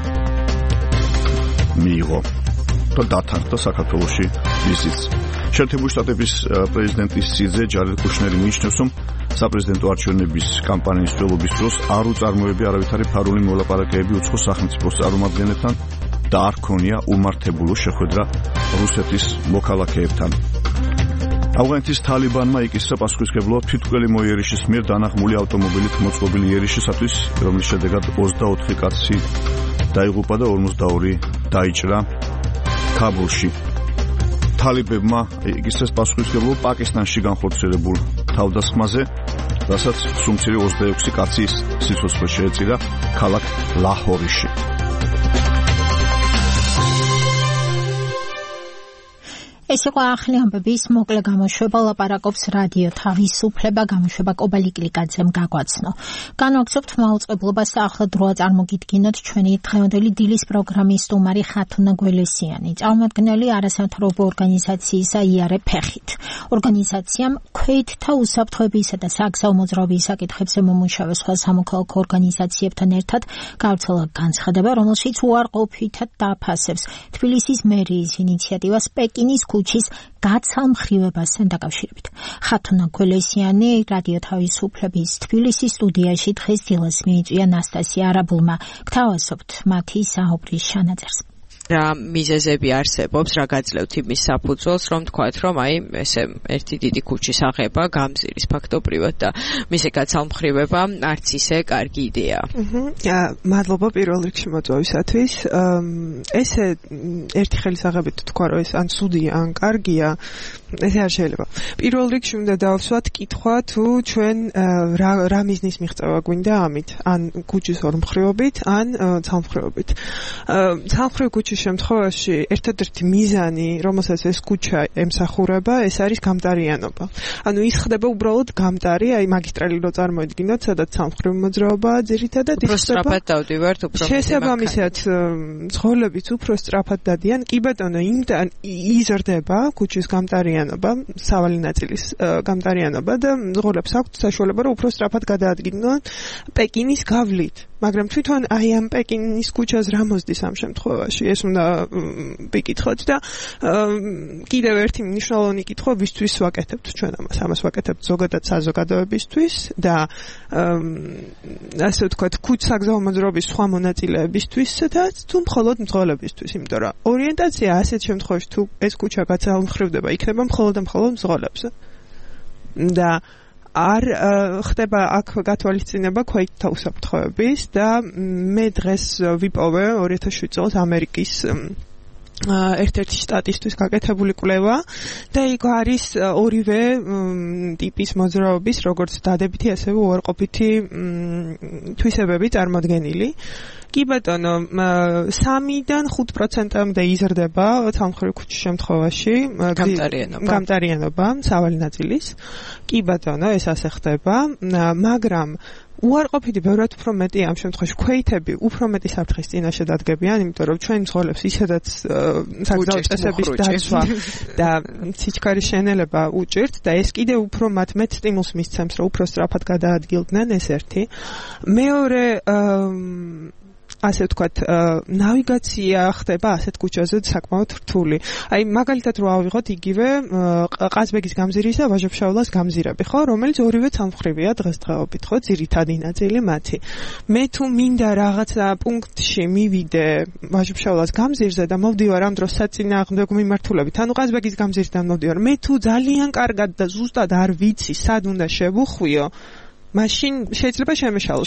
Speaker 3: მიიღო და დათანხმდა საქართველოში ვიზიტს. შეერთებული შტატების პრეზიდენტის სიძე ჯარედ კუშნერი მიიჩნევს, რომ საპრეზიდენტო არჩევნების კამპანიის მსვლელობის დროს არ უწარმოებია არავითარი ფარული მოლაპარაკებები უცხო სახელმწიფოს წარმომადგენლებთან და არ ქონია უმართებულო შეხვედრა რუსეთის მოქალაქეებთან. ავღანეთის თალიბანმა იკისრა პასუხისმგებლობა თვითმკვლელი მოიერიშის მიერ დანაღმული ავტომობილით მოწყობილი იერიშისათვის, რომლის შედეგად 24 კაცი დაიღუპა და 42 დაიჭრა ქაბულში. თალიბებმა იკისრეს პასუხისმგებლობა პაკისტანში განხორციელებულ თავდასხმაზე, რასაც სუმცირე 26 კაცის სიცოცხლე შეეწირა ქალაქ ლაჰორიში.
Speaker 2: ეს იყო ახალი ამბების მოკლე გამოშვება, ლაპარაკობს რადიო თავისუფლება, გამოშვება კობალი კლიკაძემ გაგვაცნო. განვაგრძობთ მაუწყებლობას და ახლა დროა წარმოგიდგინოთ ჩვენი დღევანდელი დილის პროგრამის სტუმარი ხათუნა გველესიანი, წარმომადგენელი არასამთავრობო ორგანიზაციისა იარე ფეხით. ორგანიზაციამ ქვეითთა უსაფრთხოებისა და საგზაო მოძრაობის საკითხებზე მომუშავე სხვა სამოქალაქო ორგანიზაციებთან ერთად გავრცელა განცხადება, რომელშიც უარყოფითად დააფასებს თბილისის მერიის ინიციატივას პეკინის ქუჩის გაცალმხრივებასთან დაკავშირებით. ხათუნა გველესიანი რადიო თავისუფლების თბილისის სტუდიაში დღეს დილას მიიწვია ნასტასია არაბულმა. გთავაზობთ მათი საუბრის შანაწერს.
Speaker 6: რა მიზეზები არსებობს, რა გაძლევთ იმის საფუძველს, რომ თქვათ, რომ აი ესე ერთი დიდი ქუჩის აღება გამზირის ფაქტობრივად და მისი გაცალმხრივება არც ისე კარგი იდეაა.
Speaker 23: მადლობა პირველ რიგში მოწვევისათვის. ესე ერთი ხელის აღებით თქვა, რომ ეს ან ცუდია, ან კარგია, ესე არ შეიძლება. პირველ რიგში უნდა დავსვათ კითხვა, თუ ჩვენ რა მიზნის მიღწევა გვინდა ამით, ან ქუჩის ორმხრივობით, ან ცალმხრივობით. ცალმხრივ ქუჩის შემთხვევაში ერთადერთი მიზანი, რომელსაც ეს ქუჩა ემსახურება, ეს არის გამტარიანობა. ანუ ის ხდება უბრალოდ გამტარი, აი მაგისტრალი რო წარმოიდგინოთ, სადაც სამხრივი მოძრაობაა ძირითადად
Speaker 6: უფრო სწრაფად დავდივართ, უფრო
Speaker 23: შესაბამისად ცხოველებიც უფრო სწრაფად დადიან. კი ბატონო, იმდან იზრდება ქუჩის გამტარიანობა, სავალი ნაწილის გამტარიანობა და ცხოველებს აქვთ საშუალება, რომ უფრო სწრაფად გადაადგინონ პეკინის გავლით. მაგრამ თვითონ აი ამ პეკინის ქუჩას რა მოსდის ამ შემთხვევაში? ეს უნდა ვიკითხოთ და კიდევ ერთი მნიშვნელოვანი კითხვა, ვისთვის ვაკეთებთ ჩვენ ამას? ამას ვაკეთებთ ზოგადად საზოგადოებისთვის და ასე ვთქვათ, ქუჩსაგზაო მოძრაობის სხვა მონაწილეებისთვის და თუ მხოლოდ მძღოლებისთვის, იმიტომ რომ ორიენტაცია ასეთ შემთხვევაში თუ ეს ქუჩა გაცალმხრივდება, იქნება მხოლოდ და მხოლოდ მძღოლებზე. და არ ხდება აქ გათვალისწინება ქვეითთა უსაფრთხოების და მე დღეს ვიპოვე 2007 წელს ამერიკის ერთ-ერთი შტატისთვის გაკეთებული კვლევა და იქ არის ორივე ტიპის მოძრაობის, როგორც დადებითი, ასევე უარყოფითი თვისებები წარმოდგენილი. კი ბატონო, 3-დან 5%-მდე იზრდება სამხრეთ ქუჩის შემთხვევაში გამტარიანობა სავალი ნაწილის. კი ბატონო, ეს ასე ხდება, მაგრამ უარყოფითი ბევრად უფრო მეტი ამ შემთხვევაში ქვეითები უფრო მეტი საფრთხის წინაშე დადგებიან, იმიტომ რომ ჩვენ მძღოლებს ისედაც საგზაო წესების დაცვა და სიჩქარის შენელება უჭირთ და ეს კიდევ უფრო მათ მეტ სტიმულს მისცემს, რომ უფრო სწრაფად გადაადგილდნენ, ეს ერთი. მეორე ასე ვთქვათ, ნავიგაცია ხდება ასეთ ქუჩაზე საკმაოდ რთული. აი, მაგალითად რო ავიღოთ იგივე ყაზბეგის გამზირის და ვაჟა-ფშაველას გამზირები, ხო, რომელიც ორივე სამხრივია დღესდღეობით, ხო, ძირითადი ნაწილი მათი. მე თუ მინდა რაღაცა პუნქტში მივიდე ვაჟა-ფშაველას გამზირზე და მოვდივარ ამ დროს საწინააღმდეგო მიმართულებით, ანუ ყაზბეგის გამზირიდან მოვდივარ, მე თუ ძალიან კარგად და ზუსტად არ ვიცი, სად უნდა შევუხვიო, მაშინ შეიძლება შემეშალოს.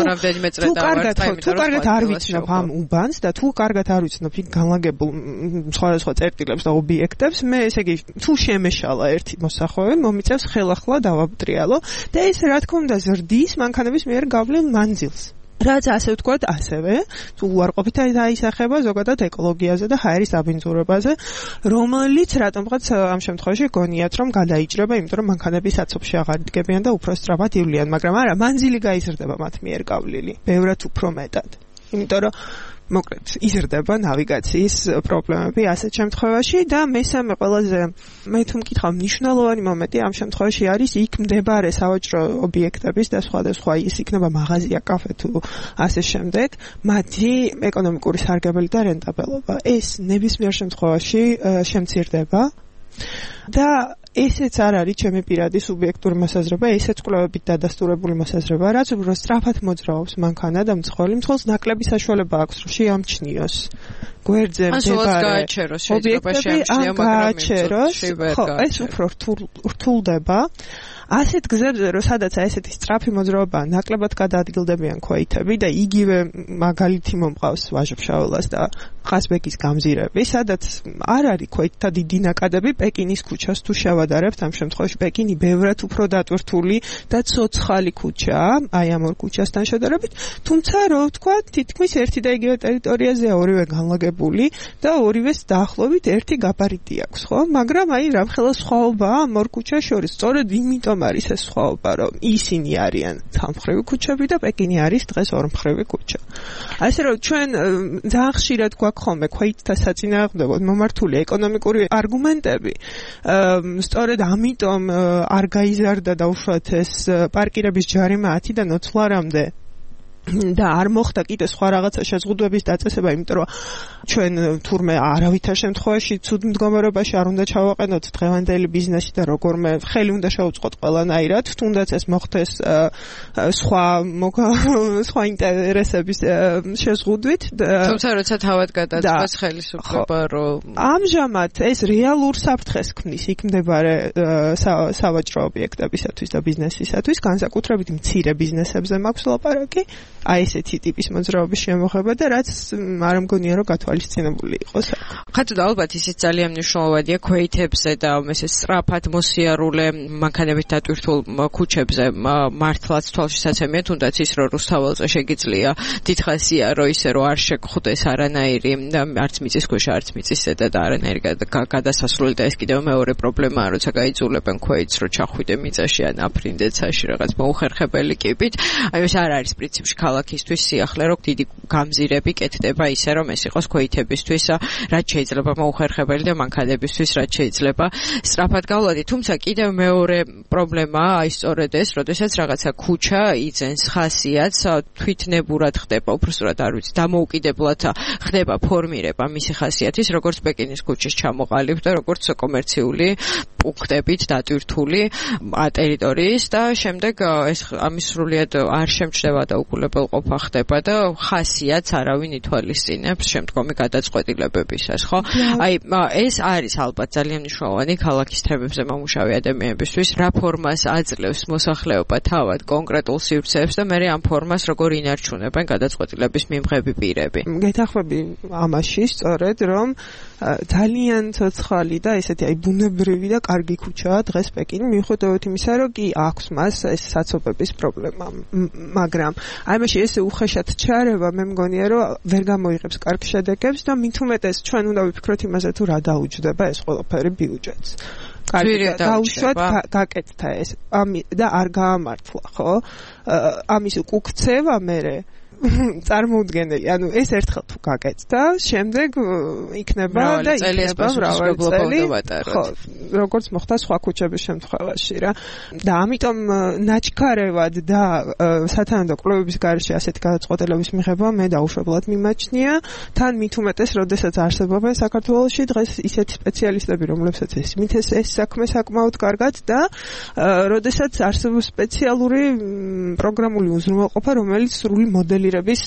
Speaker 23: თუ კარგად არ ვიცნობ ამ უბანს და თუ კარგად არ ვიცნობ იქ განლაგებულ სხვადასხვა წერტილებს და ობიექტებს, მე ესე იგი თუ შემეშალა ერთი მოსახვევი, მომიწევს ხელახლა დავაბრიალო და ეს რა თქმა უნდა ზრდის მანქანების მიერ გავლენ მანძილს. რაც ასე ვთქვათ, ასევე თუ უარყოფით დაისახება ზოგადად ეკოლოგიაზე და ჰაერის დაბინძურებაზე, რომელიც რატომღაც ამ შემთხვევაში გონიათ, რომ გადაიჭრება, იმიტომ რომ მანქანები საცობში აღარ იდგებიან და უფრო სწრაფად ივლიან, მაგრამ არა, მანძილი გაიზრდება მათ მიერ გავლილი, ბევრად უფრო მეტად. იმიტომ რომ მოკლედ იზრდება ნავიგაციის პრობლემები ასეთ შემთხვევაში და მესამე ყველაზე მე თუ მკითხავ მნიშვნელოვანი მომენტი ამ შემთხვევაში არის იქ მდებარე სავაჭრო ობიექტების და სხვადასხვა ის იქნება მაღაზია, კაფე თუ ასე შემდეგ, მათი ეკონომიკური სარგებელი და რენტაბელობა. ეს ნებისმიერ შემთხვევაში შემცირდება და ესეც არ არის ჩემი პირადი სუბიექტური მოსაზრება, ესეც კვლევებით დადასტურებული მოსაზრება, რაც უფრო სწრაფად მოძრაობს მანქანა და მძღოლს ნაკლები საშუალება აქვს, რომ შეამჩნიოს გვერდზე მდებარე ობიექტები, გააჩეროს, ხო, ეს უფრო რთულდება. ასეთ გზებზე, რომ სადაც ესეთი სწრაფი მოძრაობა ნაკლებად გადაადგილდებიან ქვეითები და იგივე მაგალითი მომყავს ვაჟა-ფშაველას და ყაზბეგის გამზირები, სადაც არ არის ქვეითთა დიდი ნაკადები პეკინის ქუჩას თუ შევადარებთ, ამ შემთხვევაში პეკინი ბევრად უფრო დატვირთული და ცოცხალი ქუჩაა, აი ამ ორ ქუჩასთან შედარებით, თუმცა რო ვთქვა, თითქმის ერთი და იგივე ტერიტორიაზეა ორივე განლაგებული და ორივეს დაახლოებით ერთი გაბარიტი აქვს, ხო? მაგრამ აი რამხელა სხვაობაა ამ ორ ქუჩას შორის, სწორედ იმიტომ არის ეს სხვაობა, რომ ისინი არიან სამხრივი ქუჩები და პეკინი არის დღეს ორმხრივი ქუჩა. ასე რომ ჩვენ ძალიან ხშირად გვაქვს ხოლმე ქვეითთა საწინააღმდეგოდ მომართული ეკონომიკური არგუმენტები. სწორედ ამიტომ არ გაიზარდა და უშუალოდ ეს პარკირების ჯარიმა 10-დან 20 ლარამდე და არ მოხდა კიდე სხვა რაღაცა შეზღუდვების დაწესება, იმიტომ რომ ჩვენ თურმე არავითარ შემთხვევაში ცუდ მდგომარეობაში არ უნდა ჩავაყენოთ დღევანდელი ბიზნესი და როგორმე ხელი უნდა შევუწყოთ ყველანაირად, თუნდაც ეს მოხდეს სხვა ინტერესების შეზღუდვით.
Speaker 6: თუმცა როცა თავად გადაწყდეს ხელისუფლება, რომ
Speaker 23: ამჟამად ეს რეალურ საფრთხეს ქმნის იქ მდებარე სავაჭრო ობიექტებისათვის და ბიზნესისათვის, განსაკუთრებით მცირე ბიზნესებზე მაქვს ლაპარაკი. აი ესეთი ტიპის მოძრაობის შემოღება და რაც არ მგონია რომ გათვალისწინებული იყოს.
Speaker 6: ხათო და ალბათ ისიც ძალიან მნიშვნელოვანია ქვეითებზე და ესე სწრაფად მოსიარულე მანქანებით დატვირთულ ქუჩებზე მართლაც თვალშისაცემია, თუნდაც ის რომ რუსთაველზე შეგიძლია დიდხანია რომ ისე რომ არ შეგხვდეს არანაირი არც მიწისქვეშა არც მიწისზედა და არანაირი გადასასვლელი და ეს კიდევ მეორე პრობლემაა, როცა გაიძულებენ ქვეითს რომ ჩახვიდე მიწაში ან აფრინდეცაში რაღაც მოუხერხებელი კიბით. აი ეს არ არის პრინციპში ქალაქისთვის სიახლე, რომ დიდი გამზირები კეთდება ისე, რომ ეს იყოს ქვეითებისთვის, რაც შეიძლება მოუხერხებელი და მანქანებისთვის, რაც შეიძლება სწრაფად გავლადი. თუმცა კიდევ მეორე პრობლემაა, აი სწორედ ეს, როდესაც რაღაცა ქუჩა იძენს ხასიათს, თვითნებურად ხდება, უბრალოდ არ ვიცი, დამოუკიდებლად ხდება ფორმირება მისი ხასიათის, როგორც პეკინის ქუჩის ჩამოყალიბ და როგორც კომერციული პუნქტებით დატვირთული ტერიტორიის და შემდეგ ეს ამის სრულიად არ შემჩნევა და უკულებელყოფა ხდება და ხასიათს არავინ ითვალისწინებს შემდგომი გადაწყვეტილებებისას, ხო? აი ეს არის ალბათ ძალიან მნიშვნელოვანი ქალაქის თემებზე მომუშავე ადამიანებისთვის, რა ფორმას აძლევს მოსახლეობა თავად კონკრეტულ სივრცეებს და მე ამ ფორმას როგორ ინარჩუნებენ გადაწყვეტილების მიმღები პირები.
Speaker 23: გეთახმები ამაში სწორედ, რომ ძალიან ცოცხალი და ესეთი აი ბუნებრივი და კარგი ქუჩაა დღეს პეკინი, მიუხედავად იმისა, რომ კი აქვს მას ეს საცობების პრობლემა, მაგრამ აი მაშინ ესე უხეშად ჩარევა მე მგონია, რომ ვერ გამოიღებს კარგ შედეგებს და მით უმეტეს ჩვენ უნდა ვიფიქროთ იმაზე თუ რა დაუჯდება ეს ყველაფერი ბიუჯეტს. გაუშვათ გაკეთდა ეს და არ გაამართლა, ხო? ამის უკუქცევა მერე წარმოუდგენელი. ანუ ეს ერთხელ თუ გაკეთდა, შემდეგ იქნება და იქნება მრავალი წელი. ხო, როგორც მოხდა სხვა ქუჩების შემთხვევაში რა. და ამიტომ ნაჩქარევად და სათანადო კვლევების გარეშე ასეთი გადაწყვეტილების მიღება მე დაუშვებლად მიმაჩნია. თან მით უმეტეს, როდესაც არსებობენ საქართველოში დღეს ისეთი სპეციალისტები, რომლებსაც ესმით ეს საქმე საკმაოდ კარგად და როდესაც არსებობს სპეციალური პროგრამული უზრუნველყოფა, რომელიც სრული მოდელი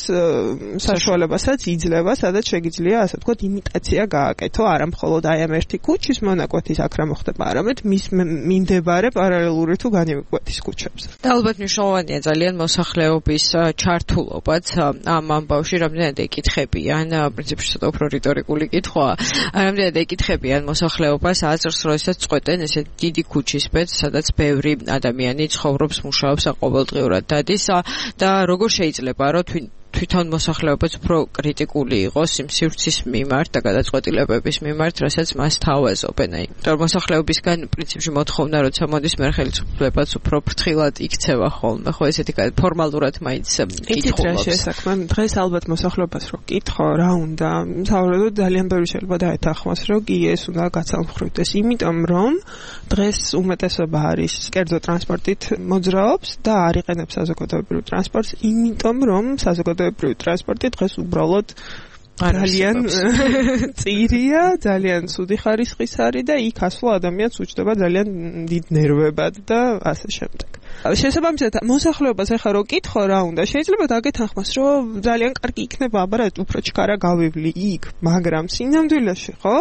Speaker 23: საშუალებასაც იძლევა, სადაც შეგიძლია, ასე ვთქვათ, იმიტაცია გააკეთო, არა მხოლოდ აი ამ ერთი ქუჩის მონაკვეთის აქ რა მოხდება, არამედ მის მიმდებარე პარალელური თუ განივკვეთის ქუჩებს.
Speaker 6: და ალბათ მნიშვნელოვანია ძალიან მოსახლეობის ჩართულობაც ამ ამბავში, რამდენად ეკითხებიან, პრინციპში ცოტა უფრო რიტორიკული კითხვაა, რამდენად ეკითხებიან მოსახლეობას აზრს, როდესაც წყვეტენ ესეთ დიდი ქუჩის ბედს, სადაც ბევრი ადამიანი ცხოვრობს, მუშაობს, ყოველდღიურად დადის და როგორ შეიძლება რომ თვითონ მოსახლეობაც უფრო კრიტიკული იყოს იმ სივრცის მიმართ და გადაწყვეტილებების მიმართ, რასაც მას თავაზობენ. აი, თორემ მოსახლეობისგან პრინციპში მოთხოვნა, როცა მოდის მე ხელისუფლებაც უფრო ფრთხილად იქცევა ხოლმე, ხო ესეთი ფორმალურად მაინც კითხულობს.
Speaker 23: დღეს ალბათ მოსახლეობას რო კითხო, რა უნდა, სავარაუდოდ ძალიან ბევრი შეიძლება დაეთანხმოს, რომ კი ეს უნდა გაცალმხრიდეს, იმიტომ რომ დღეს უმეტესობა არის კერძო ტრანსპორტით მოძრაობს და არ იყენებს საზოგადოებრივ ტრანსპორტს, იმიტომ რომ საზოგადოებრივი ტრანსპორტი დღეს უბრალოდ ძალიან წირია, ძალიან ცუდი ხარისხის არის და იქ ასვლა ადამიანს უჩნდება ძალიან დიდ ნერვებად და ასე შემდეგ. შესაბამისად, მოსახლეობას ახლა რო კითხო რა უნდა, შეიძლება დაგეთანხმოს, რომ ძალიან კარგი იქნება, აბა უფრო ჩქარა გავივლი იქ, მაგრამ სინამდვილეში, ხო?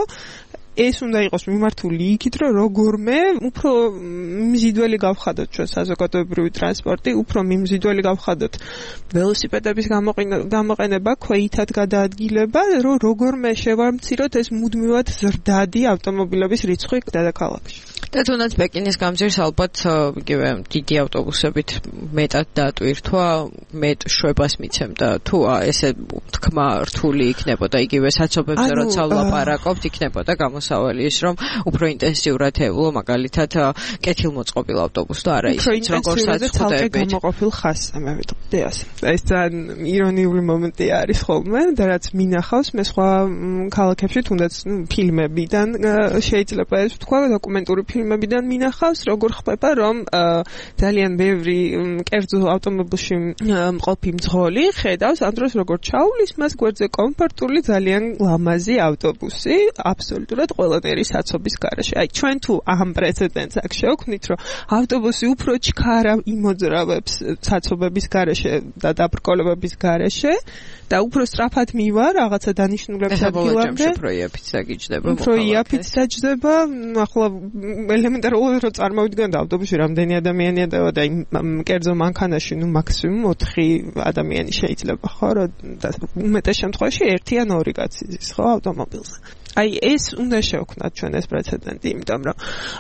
Speaker 23: ეს უნდა იყოს მიმართული იქით, რომ როგორმე უფრო მიზიდველი გავხადოთ ჩვენ საზოგადოებრივი ტრანსპორტი, უფრო მიმზიდველი გავხადოთ ველოსიპედების გამოყენება, ქვეითად გადაადგილება, რომ როგორმე შევამციროთ ეს მუდმივად ზრდადი ავტომობილების რიცხვი დედაქალაქში.
Speaker 6: და თუნდაც პეკინის გამზირს ალბათ იგივე დიდი ავტობუსებით მეტად დატვირთვა, მეტ შვებას მიცემდა თუ ესე თქმა რთული იქნებოდა იგივე საცობებზე როცა ვლაპარაკობთ, იქნებოდა გამოსავალი ის რომ უფრო ინტენსიურად ევლო მაგალითად კეთილმოწყობილ ავტობუსს და არა ისიც როგორც საწყობებით
Speaker 23: გამოყოფილ ხაზზე მე ვიტყოდი ასე. ეს ძალიან ირონიული მომენტი არის ხოლმე და რაც მინახავს მე სხვა ქალაქებში თუნდაც ფილმებიდან შეიძლება ეს თქვა დოკუმენტური ფილმებიდან მინახავს როგორ ხდება რომ ძალიან ბევრი კერძო ავტომობილში მყოფი მძღოლი ხედავს ამ დროს როგორ ჩაუვლის მას გვერდზე კომფორტული ძალიან ლამაზი ავტობუსი აბსოლუტურად ყველანაირი საცობის გარეშე. აი ჩვენ თუ ამ პრეცედენტს აქ შევქმნით რომ ავტობუსი უფრო ჩქარა იმოძრავებს საცობების გარეშე და დაბრკოლებების გარეშე და უფრო სწრაფად მივა რაღაცა დანიშნულების ადგილამდე
Speaker 6: უფრო იაფით დაგიჯდება
Speaker 23: უფრო იაფით დაჯდება ახლა ელემენტარულად რომ წარმოვიდგენთ ავტობუსში რამდენი ადამიანია და კერძო მანქანაში ნუ მაქსიმუმ 4 ადამიანი შეიძლება ხო და უმეტეს შემთხვევაში 1 ან 2 კაცი ზის ხო ავტომობილზე. აი ეს უნდა შევქმნათ ჩვენ ეს პრეცედენტი, იმიტომ რომ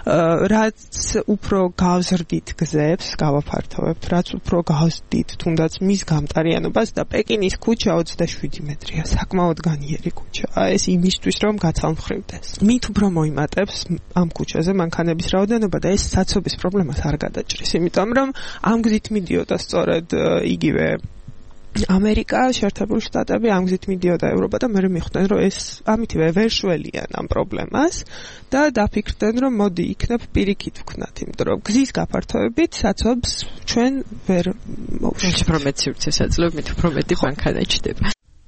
Speaker 23: რაც უფრო გავზრდით გზებს, გავაფართოვებთ, რაც უფრო გავზრდით თუნდაც მის გამტარიანობას და პეკინის ქუჩა 27 მეტრია, საკმაოდ განიერი ქუჩაა. ეს იმისთვის რომ გაცალმხრივდეს. მით უფრო მოიმატებს ამ ქუჩაზე მანქანების რაოდენობა და ეს საცობის პრობლემას არ გადაჭრის, იმიტომ რომ ამ გზით მიდიოდა სწორედ იგივე ამერიკა, შეერთებული შტატები, ამ გზით მიდიოდა ევროპა და მე მიხვდნენ რომ ეს ამითივე ვერ შველიან ამ პრობლემას და დაფიქრდნენ რომ მოდი იქნებ პირიქით ვქნათ, იმიტომ რომ გზის გაფართოებით საცობს ჩვენ ვერ
Speaker 6: მოვშლით. უფრო მეტ სივრცეს აძლევ, მით უფრო მეტი მანქანა ჩდება.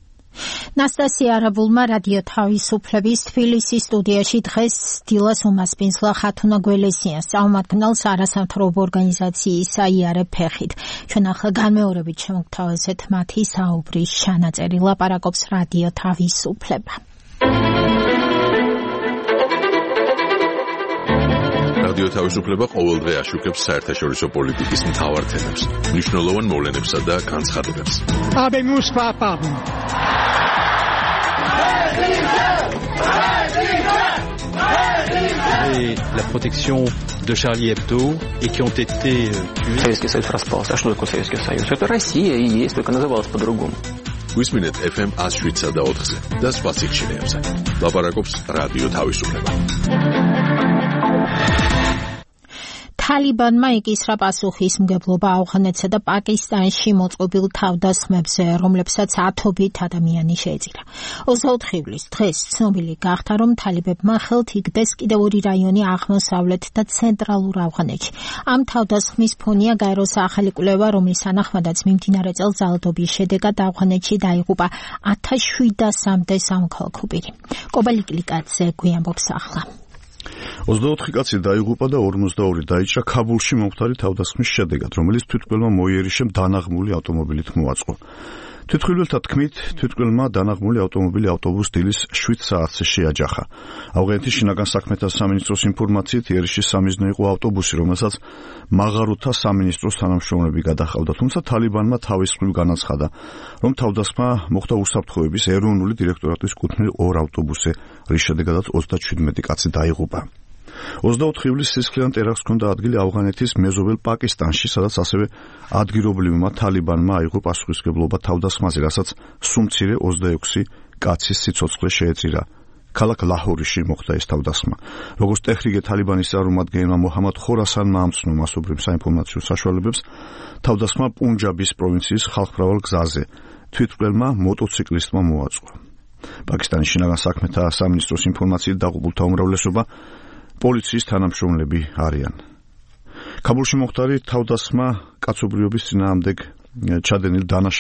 Speaker 2: ნასტასია არაბულმა რადიო თავისუფლების თბილისის სტუდიაში დღეს დილას უმასპინძლა ხათუნა გველესიანს წარმომადგენელს არასამთავრობო ორგანიზაციის აიარე ფეხით. ჩვენ ახლა განმეორებით შემოგთავაზეთ მათი საუბრის ჩანაწერი. ლაპარაკობს რადიო თავისუფლება.
Speaker 1: რადიო თავისუფლება ყოველდღე აშუქებს საერთაშორისო პოლიტიკის მთავარ თემებს, მნიშვნელოვან მოვლენებსა და განცხადებებს.
Speaker 4: Habemos papado. protection de Charlie Hebdo et qui ont été tués.
Speaker 8: Советский Союз распался. А что такое Советский Союз? Это Россия и есть, только называлась по-другому.
Speaker 1: Вისმინეთ FM 107.4-ზე და სხვა სიხშირეებზე. ლაპარაკობს რადიო თავისუფლება.
Speaker 2: თალიბანმა იკისრა პასუხისმგებლობა ავღანეთსა და პაკისტანში მოწყობილ თავდასხმებზე, რომლებსაც 10-ობით ადამიანი შეეწირა. 24 ივლისს დღეს ცნობილი გახდა, რომ თალიბებმა ხელთ იგდეს კიდევ 2 რაიონი აღმოსავლეთ და ცენტრალურ ავღანეთში. ამ თავდასხმის ფონია გაეროს ახალი კვლევა, რომლის თანახმადაც მიმდინარე წელს ძალადობის შედეგად ავღანეთში დაიღუპა 1700-მდე სამოქალაქო პირი. კობალიკლიკაძე გვიამბობს ახლა.
Speaker 3: 24 კაცი დაიღუპა და 42 დაიჭრა ქაბულში მომხდარი თავდასხმის შედეგად, რომელიც თვითმკვლელმა მოიერიშემ დანაღმული ავტომობილით მოაწყო. თვითმკვლელთა თქმით, თვითმკვლელმა დანაღმული ავტომობილი ავტობუს დილის 7 საათზე შეაჯახა. ავღანეთის შინაგან საქმეთა სამინისტროს ინფორმაციით, იერიშის სამიზნე იყო ავტობუსი, რომელსაც მაღაროთა სამინისტროს თანამშრომლები გადაჰყავდა, თუმცა თალიბანმა თავის მხრივ განაცხადა, რომ თავდასხმა მოხდა უსაფრთხოების ეროვნული დირექტორატის კუთვნილ 2 ავტობუსზე, რის შედეგადაც 37 კაცი დაიღუპა. 24 ივლისს სისხლიან ტერაქტს ჰქონდა ადგილი ავღანეთის მეზობელ პაკისტანში, სადაც ასევე ადგილობრივმა თალიბანმა აიღო პასუხისმგებლობა თავდასხმაზე, რასაც სუმცირე 26 კაცის სიცოცხლე შეეწირა. ქალაქ ლაჰორიში მოხდა ეს თავდასხმა. როგორც ტეჰრიკე თალიბანის წარმომადგენელმა მოჰამად ხორასანმა ამცნო მასობრივ საინფორმაციო საშუალებებს, თავდასხმა პუნჯაბის პროვინციის ხალხმრავალ გზაზე თვითმკვლელმა მოტოციკლისტმა მოაწყო. პაკისტანის შინაგან საქმეთა სამინისტროს ინფორმაციით დაღუპულთა უმრავლესობა პოლიციის თანამშრომლები არიან. ქაბულში მომხდარი თავდასხმა კაცობრიობის წინააღმდეგ ჩადენილ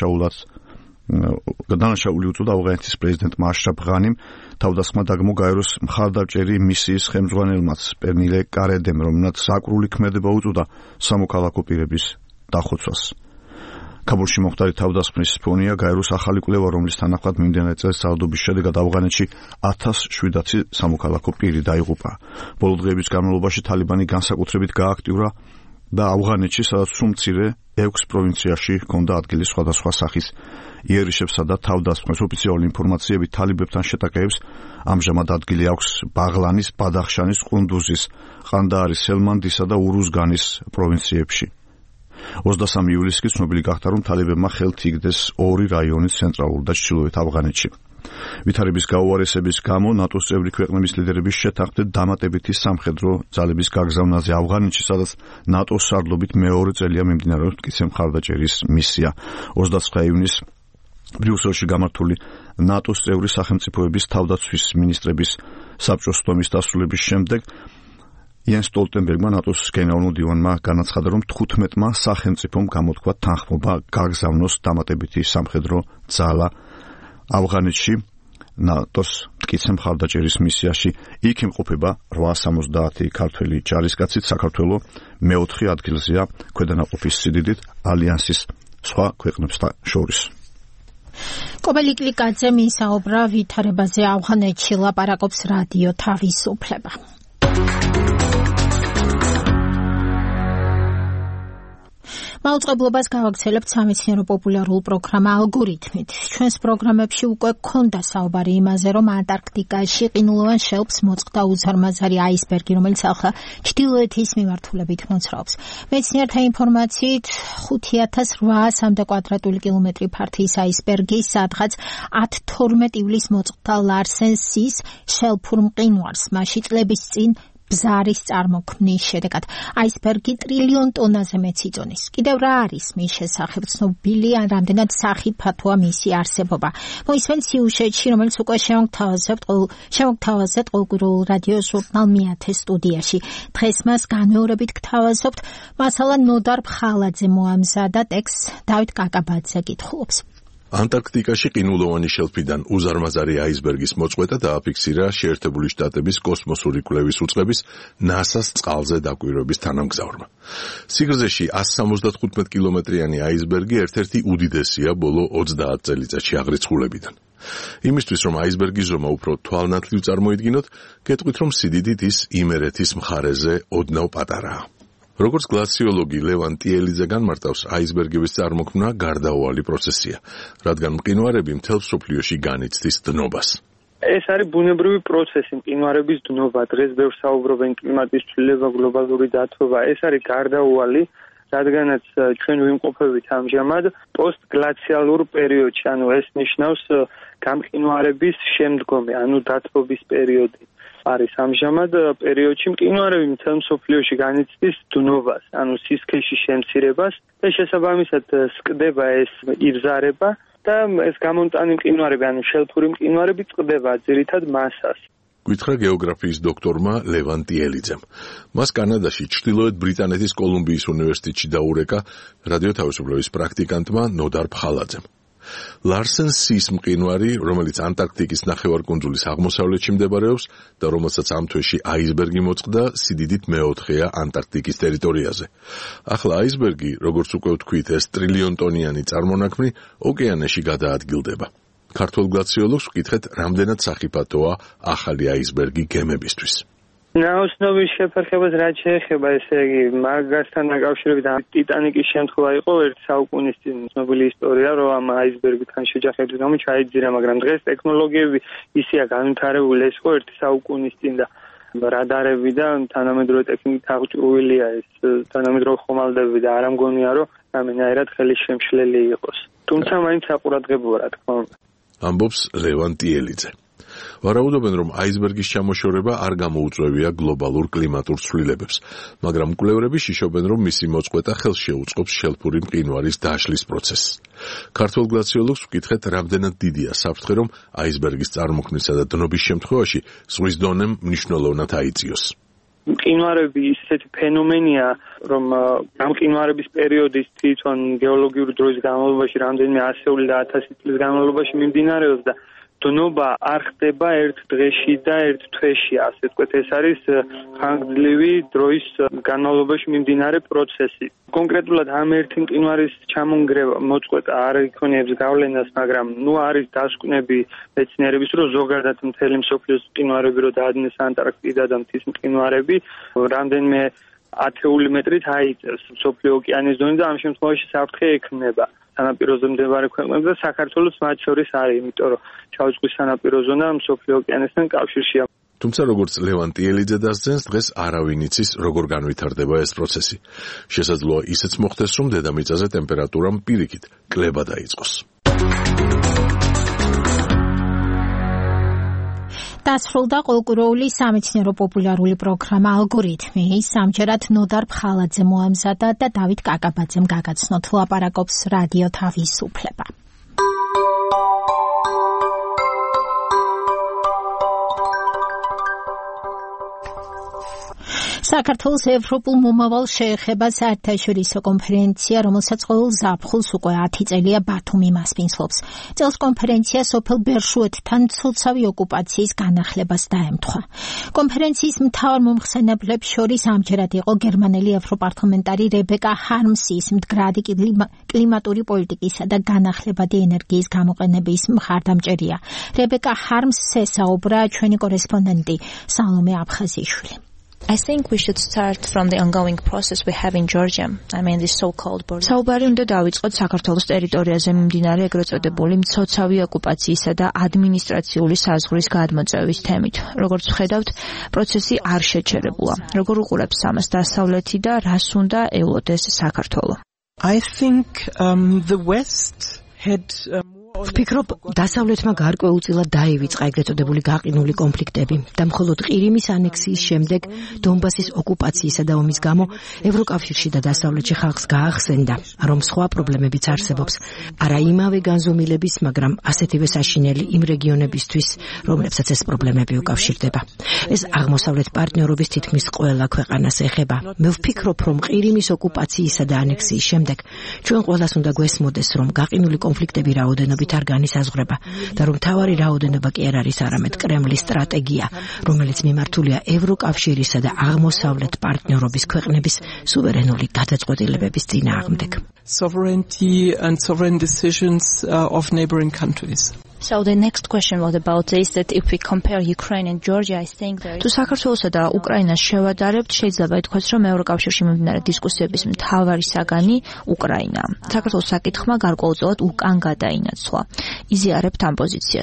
Speaker 3: დანაშაული უწოდა ავღანეთის პრეზიდენტმა აშრაფ ღანიმ. თავდასხმა დაგმო გაეროს მხარდამჭერი მისიის ხელმძღვანელმაც პერნილე კარედემ, რომელმაც საკრული ქმედება უწოდა სამოქალაქო პირების დახოცვას. ქაბულში მომხდარი თავდასხმის ფონია გაეროს ახალი კვლევა, რომლის თანახმად მიმდინარე წელს ძალადობის შედეგად ავღანეთში 1700 სამოქალაქო პირი დაიღუპა. ბოლო დღეების განმავლობაში თალიბანი განსაკუთრებით გააქტიურა და ავღანეთში, სადაც სუმცირე 6 პროვინციაში ჰქონდა ადგილი სხვადასხვა სახის იერიშებსა და თავდასხმებს. ოფიციალური ინფორმაციებით თალიბებთან შეტაკებებს ამჟამად ადგილი აქვს ბაღლანის, ბადახშანის, ყუნდუზის, ყანდაარის, ჰელმანდისა და ურუზგანის პროვინციებში. 23 ივლისს კი ცნობილი გახდა, რომ თალიბებმა ხელთ იგდეს 2 რაიონი ცენტრალურ და ჩრდილოეთ ავღანეთში. ვითარების გაუარესების გამო ნატოს წევრი ქვეყნების ლიდერების შეთანხმდით დამატებითი სამხედრო ძალების გაგზავნაზე ავღანეთში, სადაც ნატოს სარდლობით მეორე წელია მიმდინარეობს მტკიცე მხარდაჭერის მისია. 29 ივნისს ბრიუსელში გამართული ნატოს წევრი სახელმწიფოების თავდაცვის მინისტრების საბჭოს სტომის დასრულების შემდეგ იენს სტოლტენბერგმა ნატოს გენერალურ დივანმა განაცხადა, რომ 15-მა სახელმწიფომ გამოთქვა თანხმობა გაგზავნოს დამატებითი სამხედრო ძალა ავღანეთში ნატოს მტკიცე მხარდაჭერის მისიაში. იქ იმყოფება 870 ქართველი ჯარისკაცით. საქართველო მე-4 ადგილზეა ქვედანაყოფის სიდიდით ალიანსის სხვა ქვეყნებთან შორის.
Speaker 2: კობალიკლიკაძე მისაუბრა ვითარებაზე ავღანეთში, ლაპარაკობს რადიო თავისუფლება. მაუწყებლობას გავაგრძელებთ სამეცნიერო პოპულარულ პროგრამა ალგორითმით. ჩვენს პროგრამებში უკვე გქონდა საუბარი იმაზე, რომ ანტარქტიკაში ყინულოვან შელფს მოწყდა უზარმაზარი აისბერგი, რომელიც ახლა ჩრდილოეთის მიმართულებით მოძრაობს. მეცნიერთა ინფორმაციით 5800-მდე კვადრატული კილომეტრი ფართის აისბერგი, სადღაც 10-12 ივლისს მოწყდა ლარსენსის შელფურ მყინვარს, მასში წლების წინ ბზარის წარმოქმნის შედეგად. აისბერგი ტრილიონ ტონაზე მეტს იწონის. კიდევ რა არის მის შესახებ ცნობილი, ან რამდენად სახიფათოა მისი არსებობა? მოისმენთ სიუჟეტში, რომელიც უკვე შევგთავაზებთ ყოველკვირეულ რადიო ჟურნალ მეათე სტუდიაში. დღეს მას განმეორებით გთავაზობთ. მასალა ნოდარ ფხალაძე მოამზადა, ტექსტს დავით კაკაბაძე კითხულობს.
Speaker 1: ანტარქტიკაში ყინულოვანი შელფიდან უზარმაზარი აისბერგის მოწყვეტა დააფიქსირა შეერთებული შტატების კოსმოსური კვლევის უწყების NASA-ს წყალზე დაკვირვების თანამგზავრმა. სიგრძეში 175 კილომეტრიანი აისბერგი ერთ-ერთი უდიდესია ბოლო 30 წელიწადში აღრიცხულებიდან. იმისთვის, რომ აისბერგის ზომა უფრო თვალნათლივ წარმოიდგინოთ, გეტყვით, რომ სიდიდით ის იმერეთის მხარეზე ოდნავ პატარაა. როგორც გლაციოლოგი ლევან ტიელიძე განმარტავს, აისბერგების წარმოქმნა გარდაუვალი პროცესია, რადგან მყინვარები მთელ მსოფლიოში განიცდის დნობას.
Speaker 5: ეს არის ბუნებრივი პროცესი, მყინვარების დნობა, დღეს ბევრ საუბრობენ კლიმატის ცვლილება, გლობალური დათბობა, ეს არის გარდაუვალი, რადგანაც ჩვენ ვიმყოფებით ამჟამად პოსტგლაციალურ პერიოდში, ანუ ეს ნიშნავს გამყინვარების შემდგომი, ანუ დათბობის პერიოდი. არის ამჟამად პერიოდში მყინვარები მთელ მსოფლიოში განიცდის დნობას, ანუ სისქეში შემცირებას და შესაბამისად სკდება ეს იბზარება და ეს გამომტანი მყინვარები, ანუ შელფური მყინვარები წყდება ძირითად მასას.
Speaker 1: გითხრა გეოგრაფიის დოქტორმა ლევან ტიელიძემ. მას კანადაში ჩრდილოეთ ბრიტანეთის კოლუმბიის უნივერსიტეტში დაურეკა რადიო თავისუფლების პრაქტიკანტმა ნოდარ ფხალაძემ. ლარსენ სის მყინვარი, რომელიც ანტარქტიკის ნახევარკუნძულის აღმოსავლეთში მდებარეობს და რომელსაც ამ თვეში აისბერგი მოწყდა, სიდიდით მეოთხეა ანტარქტიკის ტერიტორიაზე. ახლა აისბერგი, როგორც უკვე ვთქვით, ეს ტრილიონტონიანი წარმონაქმნი ოკეანეში გადაადგილდება. ქართველ გლაციოლოგს ვკითხეთ, რამდენად სახიფათოა ახალი აისბერგი გემებისთვის.
Speaker 5: ნაოსნობის შეფერხებას რაც შეეხება, ესე იგი, მაგასთან დაკავშირებით ტიტანიკის შემთხვევა იყო ერთ საუკუნის წინ ცნობილი ისტორია, რომ ამ აისბერგთან შეჯახების გამო ჩაიძირა, მაგრამ დღეს ტექნოლოგიები ისეა განვითარებული, ეს იყო ერთი საუკუნის წინ და რადარები და თანამედროვე ტექნიკით აღჭურვილია ეს თანამედროვე ხომალდები და არ ამგონია, რომ ამენაერად ხელი შემშლელი იყოს. თუმცა მაინც საყურადღებოა, რა თქმა უნდა.
Speaker 1: ამბობს ლევან ტიელიძე. ვარაუდობენ, რომ აისბერგის ჩამოშორება არ გამოუწვევია გლობალურ კლიმატურ ცვლილებებს, მაგრამ მკვლევრები შიშობენ, რომ მისი მოწყვეტა ხელს შეუწყობს შელფური მყინვარის დაშლის პროცესს. ქართველ გლაციოლოგს ვკითხეთ, რამდენად დიდია საფრთხე, რომ აისბერგის წარმოქმნისა და დნობის შემთხვევაში ზღვის დონემ მნიშვნელოვნად აიწიოს.
Speaker 5: მყინვარები ისეთი ფენომენია, რომ გამყინვარების პერიოდის თვითონ გეოლოგიური დროის განმავლობაში რამდენიმე ასეული და 1000 წლის განმავლობაში მიმდინარეობს და დნობა არ ხდება ერთ დღეში და ერთ თვეში, ასე ვთქვათ, ეს არის ხანგრძლივი დროის განმავლობაში მიმდინარე პროცესი. კონკრეტულად ამ ერთი მყინვარის ჩამონგრევა მოწყვეტა არ იქონიებს გავლენას, მაგრამ არის დასკვნები მეცნიერების, რომ ზოგადად მთელი მსოფლიოს მყინვარები რო დაადნეს ანტარქტიდა და მთის მყინვარები რამდენიმე ათეული მეტრით აიწევს მსოფლიო ოკეანის დონე და ამ შემთხვევაში საფრთხე ექმნება სანაპიროზე მდებარე ქვეყნებს და საქართველოს მათ შორის არის, იმიტომ რომ ჩაუწყვის სანაპირო ზონა მსოფლიო ოკეანესთან კავშირშია.
Speaker 1: თუმცა როგორც ლევან ტიელიძე დასძენს, დღეს არავინ იცის, როგორ განვითარდება ეს პროცესი. შესაძლოა ისეც მოხდეს, რომ დედამიწაზე ტემპერატურამ პირიქით კლება დაიწყოს.
Speaker 2: დასრულდა ყოველკვირეული სამეცნიერო პოპულარული პროგრამა ალგორითმი. სამჯერად ნოდარ ფხალაძე მოამზადა და დავით კაკაბაძემ გაგაცნოთ. ლაპარაკობს რადიო თავისუფლება. საქართველოს ევროპულ მომავალს შეეხება საერთაშორისო კონფერენცია, რომელსაც ყოველ ზაფხულს უკვე 10 წელია ბათუმი მასპინძლობს. წელს კონფერენცია სოფელ ბერშუეთთან ცოცავი ოკუპაციის განახლებას დაემთხვა. კონფერენციის მთავარ მომხსენებლებს შორის ამჯერად იყო გერმანელი ევროპარლამენტარი რებეკა ჰარმსის მდგრადი კლიმატური პოლიტიკისა და განახლებადი ენერგიის გამოყენების მხარდამჭერია. რებეკა ჰარმსს ესაუბრა ჩვენი კორესპონდენტი სალომე აფხაზიშვილი.
Speaker 7: I think we should start from the ongoing process we have in Georgia. I mean this so-called border.
Speaker 9: საუბარი უნდა დავიწყოთ საქართველოს ტერიტორიაზე მიმდინარე ეგრეთ წოდებული მცოცავი ოკუპაციისა და ადმინისტრაციული საზღვრის გადმოწევის თემით. როგორც ვხედავთ, პროცესი არ შეჩერებულა. როგორ უყურებს ამას დასავლეთი და რას უნდა ელოდეს საქართველო?
Speaker 24: I think the West had
Speaker 25: ვფიქრობ, დასავლეთმა გარკვეულწილად დაივიწყა ეგრეთ წოდებული გაყინული კონფლიქტები და მხოლოდ ყირიმის ანექსიის შემდეგ დონბასის ოკუპაციისა და ომის გამო ევროკავშირში და დასავლეთში ხალხს გაახსენდა, რომ სხვა პრობლემებიც არსებობს, არა იმავე განზომილების, მაგრამ ასეთივე საშინელი იმ რეგიონებისთვის, რომლებსაც ეს პრობლემები უკავშირდება. ეს აღმოსავლეთ პარტნიორობის თითქმის ყველა ქვეყანას ეხება. მე ვფიქრობ, რომ ყირიმის ოკუპაციისა და ანექსიის შემდეგ ჩვენ ყველას უნდა გვესმოდეს, რომ გაყინული კონფლიქტები რაოდენობით არ განისაზღვრება და რომ თავარი რაოდენობა კი არ არის არამედ კრემლის სტრატეგია, რომელიც მიმართულია ევროკავშირისა და აღმოსავლეთ პარტნიორობის ქვეყნების სუვერენული გადაწყვეტილებების წინააღმდეგ.
Speaker 24: Sovereignty and sovereign decisions of neighboring countries.
Speaker 7: So the next question was about this, that if we compare Ukraine and Georgia, I think there
Speaker 9: თუ საქართველოსა და უკრაინას შევადარებთ, შეიძლება ითქვას, რომ ევროკავშირში მიმდინარე დისკუსიების მთავარი საგანი უკრაინაა. საქართველოს საკითხმა გარკვეულწილად უკან გადაინაცვლა. იზიარებთ ამ პოზიციას.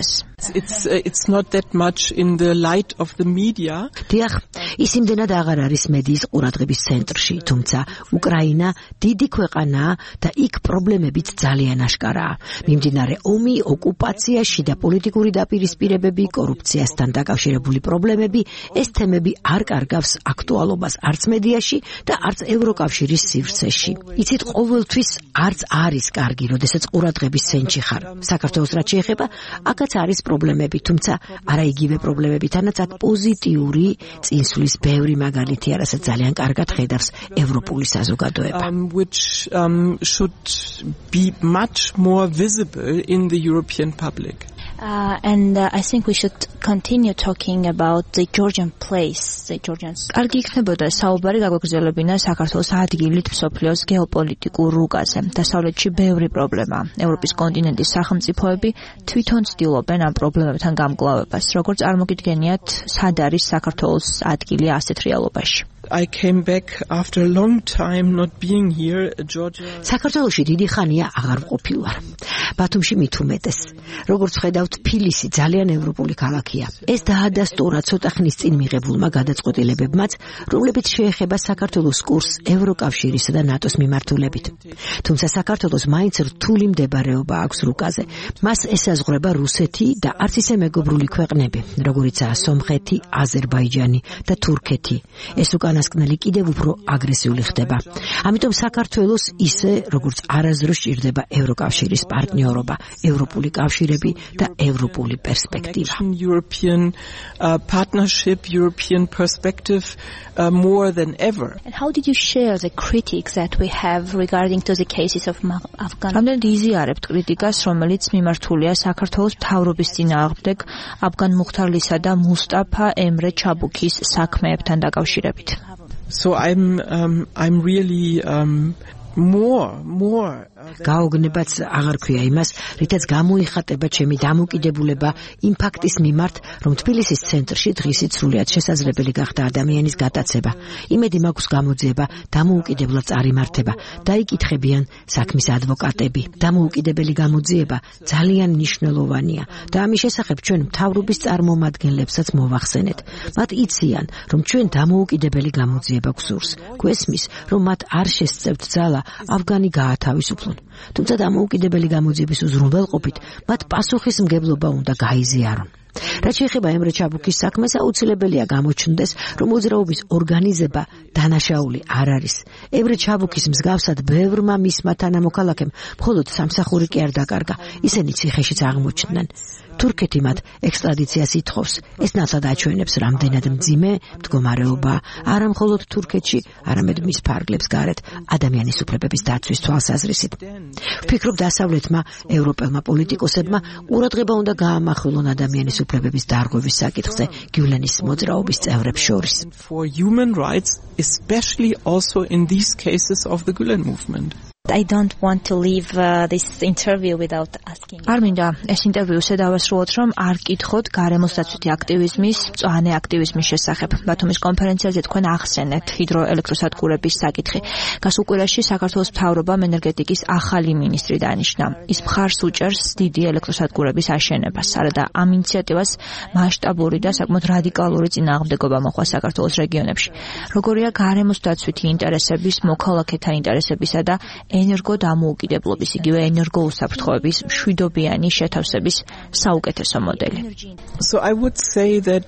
Speaker 24: it's not that much in the light of the media.
Speaker 25: დიახ, ის იმდენად აღარ არის მედიის ყურადღების ცენტრში, თუმცა უკრაინა დიდი ქვეყანაა და იქ პრობლემებიც ძალიან აშკარაა. მიმდინარე ომი, ოკუპაცია, შიდა პოლიტიკური დაპირისპირებები, კორუფციასთან დაკავშირებული პრობლემები, ეს თემები არ კარგავს აქტუალობას არც მედიაში და არც ევროკავშირის სივრცეში. იცით, ყოველთვის არც არის კარგი, როდესაც ყურადღების ცენტრში ხარ. საქართველოს რაც შეეხება, აქაც არის პრობლემები, თუმცა არა იგივე პრობლემები, თანაც აქ პოზიტიური წინსვლის ბევრი მაგალითია, რასაც ძალიან კარგად ხედავს ევროპული საზოგადოება.
Speaker 24: Which should be much more visible in the European public.
Speaker 7: And I think we should continue talking about the Georgian place, the Georgians.
Speaker 9: კარგი იქნებოდა საუბარი გაგვეგრძელებინა საქართველოს ადგილით მსოფლიოს გეოპოლიტიკურ რუკაზე. დასავლეთში ბევრი პრობლემაა. ევროპის კონტინენტის სახელმწიფოები თვითონ ცდილობენ ამ პრობლემებთან გამკლავებას. როგორც წარმოგიდგენიათ, სად არის საქართველოს ადგილი ასეთ რეალობაში?
Speaker 24: I came back after a long time not being here, Georgia.
Speaker 25: საქართველოში დიდი ხანია აღარ ვყოფილვარ. ბათუმში მით უმეტეს. როგორც ხედავთ, თბილისი ძალიან ევროპული ქალაქია. ეს დაადასტურა ცოტა ხნის წინ მიღებულმა გადაწყვეტილებებმაც, რომლებიც შეეხება საქართველოს კურსს ევროკავშირისა და ნატოს მიმართულებით. თუმცა საქართველოს მაინც რთული მდებარეობა აქვს რუკაზე. მას ესაზღვრება რუსეთი და არც ისე მეგობრული ქვეყნები, როგორიცაა სომხეთი, აზერბაიჯანი და თურქეთი. ეს უკანასკნელი კიდევ უფრო აგრესიული ხდება. ამიტომ საქართველოს ისე, როგორც არასდროს ჭირდება ევროკავშირის პარტნიორობა, ევროპული კავშირები და ევროპული პერსპექტივა.
Speaker 24: European partnership, European perspective more than ever.
Speaker 7: And how did you share the critics that we have regarding to the cases of Afghan?
Speaker 9: რამდენად იზიარებთ კრიტიკას, რომელიც მიმართულია საქართველოს მთავრობის წინააღმდეგ აფგან მუხთარლისა და მუსტაფა ემრე ჩაბუქის საქმეებთან დაკავშირებით?
Speaker 24: So I'm really more
Speaker 25: გაოგნებაც აღარ ქვია იმას, რითაც გამოიხატება ჩემი დამოკიდებულება იმ ფაქტის მიმართ, რომ თბილისის ცენტრში დღისით სრულიად შესაძლებელი გახდა ადამიანის გატაცება. იმედი მაქვს გამოძიება დამოუკიდებლად წარიმართება. დაიკითხებიან საქმის ადვოკატები. დამოუკიდებელი გამოძიება ძალიან მნიშვნელოვანია და ამის შესახებ ჩვენ მთავრობის წარმომადგენლებსაც მოვახსენეთ. მათ იციან, რომ ჩვენ დამოუკიდებელი გამოძიება გვსურს. გვესმის, რომ მათ არ შესწევთ ძალა აფგანი გაათავისუფლონ. თუმცა დამოუკიდებელი გამოძიების უზრუნველყოფით მათ პასუხისმგებლობა უნდა გაიზიარონ. რაც შეეხება ემრე ჩაბუქის საქმეს, აუცილებელია გამოჩნდეს, რომ მოძრაობის ორგანიზება დანაშაული არ არის. ემრე ჩაბუქის მსგავსად ბევრმა მისმა თანამოქალაქემ მხოლოდ სამსახური კი არ დაკარგა, ისინი ციხეშიც აღმოჩნდნენ. თურქეთი მათ ექსტრადიციას ითხოვს. ეს ნათლად აჩვენებს, რამდენად მძიმე მდგომარეობა არა მხოლოდ თურქეთში, არამედ მის ფარგლებს გარეთ ადამიანის უფლებების დაცვის თვალსაზრისით. ვფიქრობ, დასავლეთმა ევროპელმა პოლიტიკოსებმა ყურადღება უნდა გაამახვილონ ადამიანის უფლებების დარღვევის საკითხზე გიულენის მოძრაობის წევრებს შორის.
Speaker 24: For human rights, especially also in these cases of the Gülen movement.
Speaker 7: I don't want to leave this interview without asking.
Speaker 9: არ მინდა ეს ინტერვიუსე დავასრულოთ, რომ არ კითხოთ გარემოსდაცვითი აქტივიზმის, მწვანე აქტივიზმის შესახებ. ბათუმის კონფერენციაზე თქვენ ახსენეთ ჰიდროელექტროსადგურების საკითხი. გასულ კვირაში საქართველოს მთავრობამ ენერგეტიკის ახალი მინისტრი დანიშნა. ის მხარს უჭერს დიდი ელექტროსადგურების აშენებას. არადა ამ ინიციატივას მასშტაბური და საკმაოდ რადიკალური წინააღმდეგობა მოხდა საქართველოს რეგიონებში. როგორია გარემოსდაცვითი ინტერესების, მოქალაქეთა ინტერესებისა და ენერგო დამოუკიდებლობის, იგივე ენერგო უსაფრთხოების მშვიდობიანი შეთავსების საუკეთესო მოდელი.
Speaker 24: So I would say that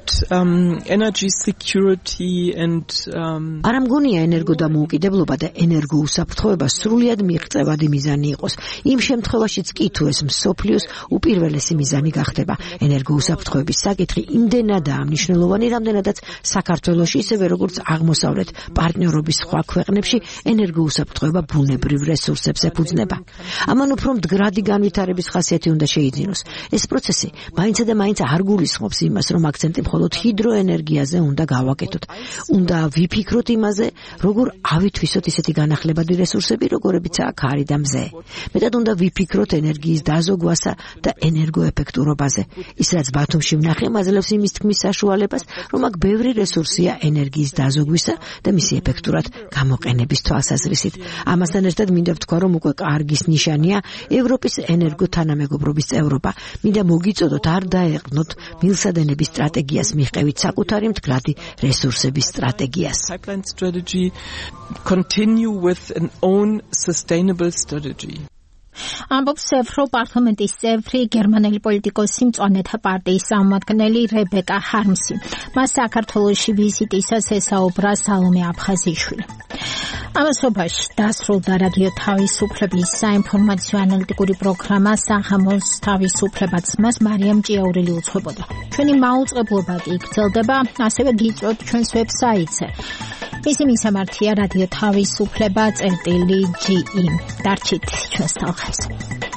Speaker 24: energy security and
Speaker 25: არ მგონია ენერგო დამოუკიდებლობა და ენერგო უსაფრთხოება სრულიად მიღწევადი მიზანი იყოს. იმ შემთხვევაშიც კი თუ ეს მსოფლიოს უპირველესი მიზანი გახდება. ენერგო უსაფრთხოების საკითხი იმდენადაა მნიშვნელოვანი, რამდენადაც საქართველოში, ისევე როგორც აღმოსავლეთ პარტნიორობის სხვა ქვეყნებში ენერგო უსაფრთხოება ბუნებრივ რესურსებს ეფუძნება. ამან უფრო მდგრადი განვითარების ხასიათი უნდა შეიძინოს. ეს პროცესი მაინც და მაინც არ გულისხმობს იმას, რომ აქცენტი მხოლოდ ჰიდროენერგიაზე უნდა გავაკეთოთ. უნდა ვიფიქროთ იმაზე, როგორ ავითვისოთ ისეთი განახლებადი რესურსები, როგორებიცაა ქარი და მზე. მეტად უნდა ვიფიქროთ ენერგიის დაზოგვასა და ენერგოეფექტურობაზე. ის რაც ბათუმში ვნახე, მაძლევს იმის თქმის საშუალებას, რომ აქ ბევრი რესურსია ენერგიის დაზოგვისა და მისი ეფექტურად გამოყენების თვალსაზრისით. ამასთან ერთად მინდა მინდა ვთქვა, რომ უკვე კარგის ნიშანია ევროპის ენერგოთანამეგობრობის წევრობა. მინდა მოგიწოდოთ, არ დაეყრდნოთ მილსადენების სტრატეგიას მიღებით საკუთარი მდგრადი რესურსების სტრატეგიას.
Speaker 24: Pipeline strategy, continue with an own sustainable strategy.
Speaker 2: ამბობს ევროპარლამენტის წევრი გერმანელი პოლიტიკოსი მწვანეთა პარტიის წარმომადგენელი რებეკა ჰარმსი. მას საქართველოში ვიზიტისას ესაუბრა სალომე აფხაზიშვილი. ამასობაში დასრულდა რადიო თავისუფლების საინფორმაციო ანალიტიკური პროგრამა საღამოს თავისუფლებაც. მას მარიამ ჭიაურელი უძღვებოდა. ჩვენი მაუწყებლობა კი გრძელდება, ასევე გიწვევთ ჩვენს ვებსაიტზე. მისი მისამართია რადიო თავისუფლება.ge. დარჩით ჩვენს თალხებზე.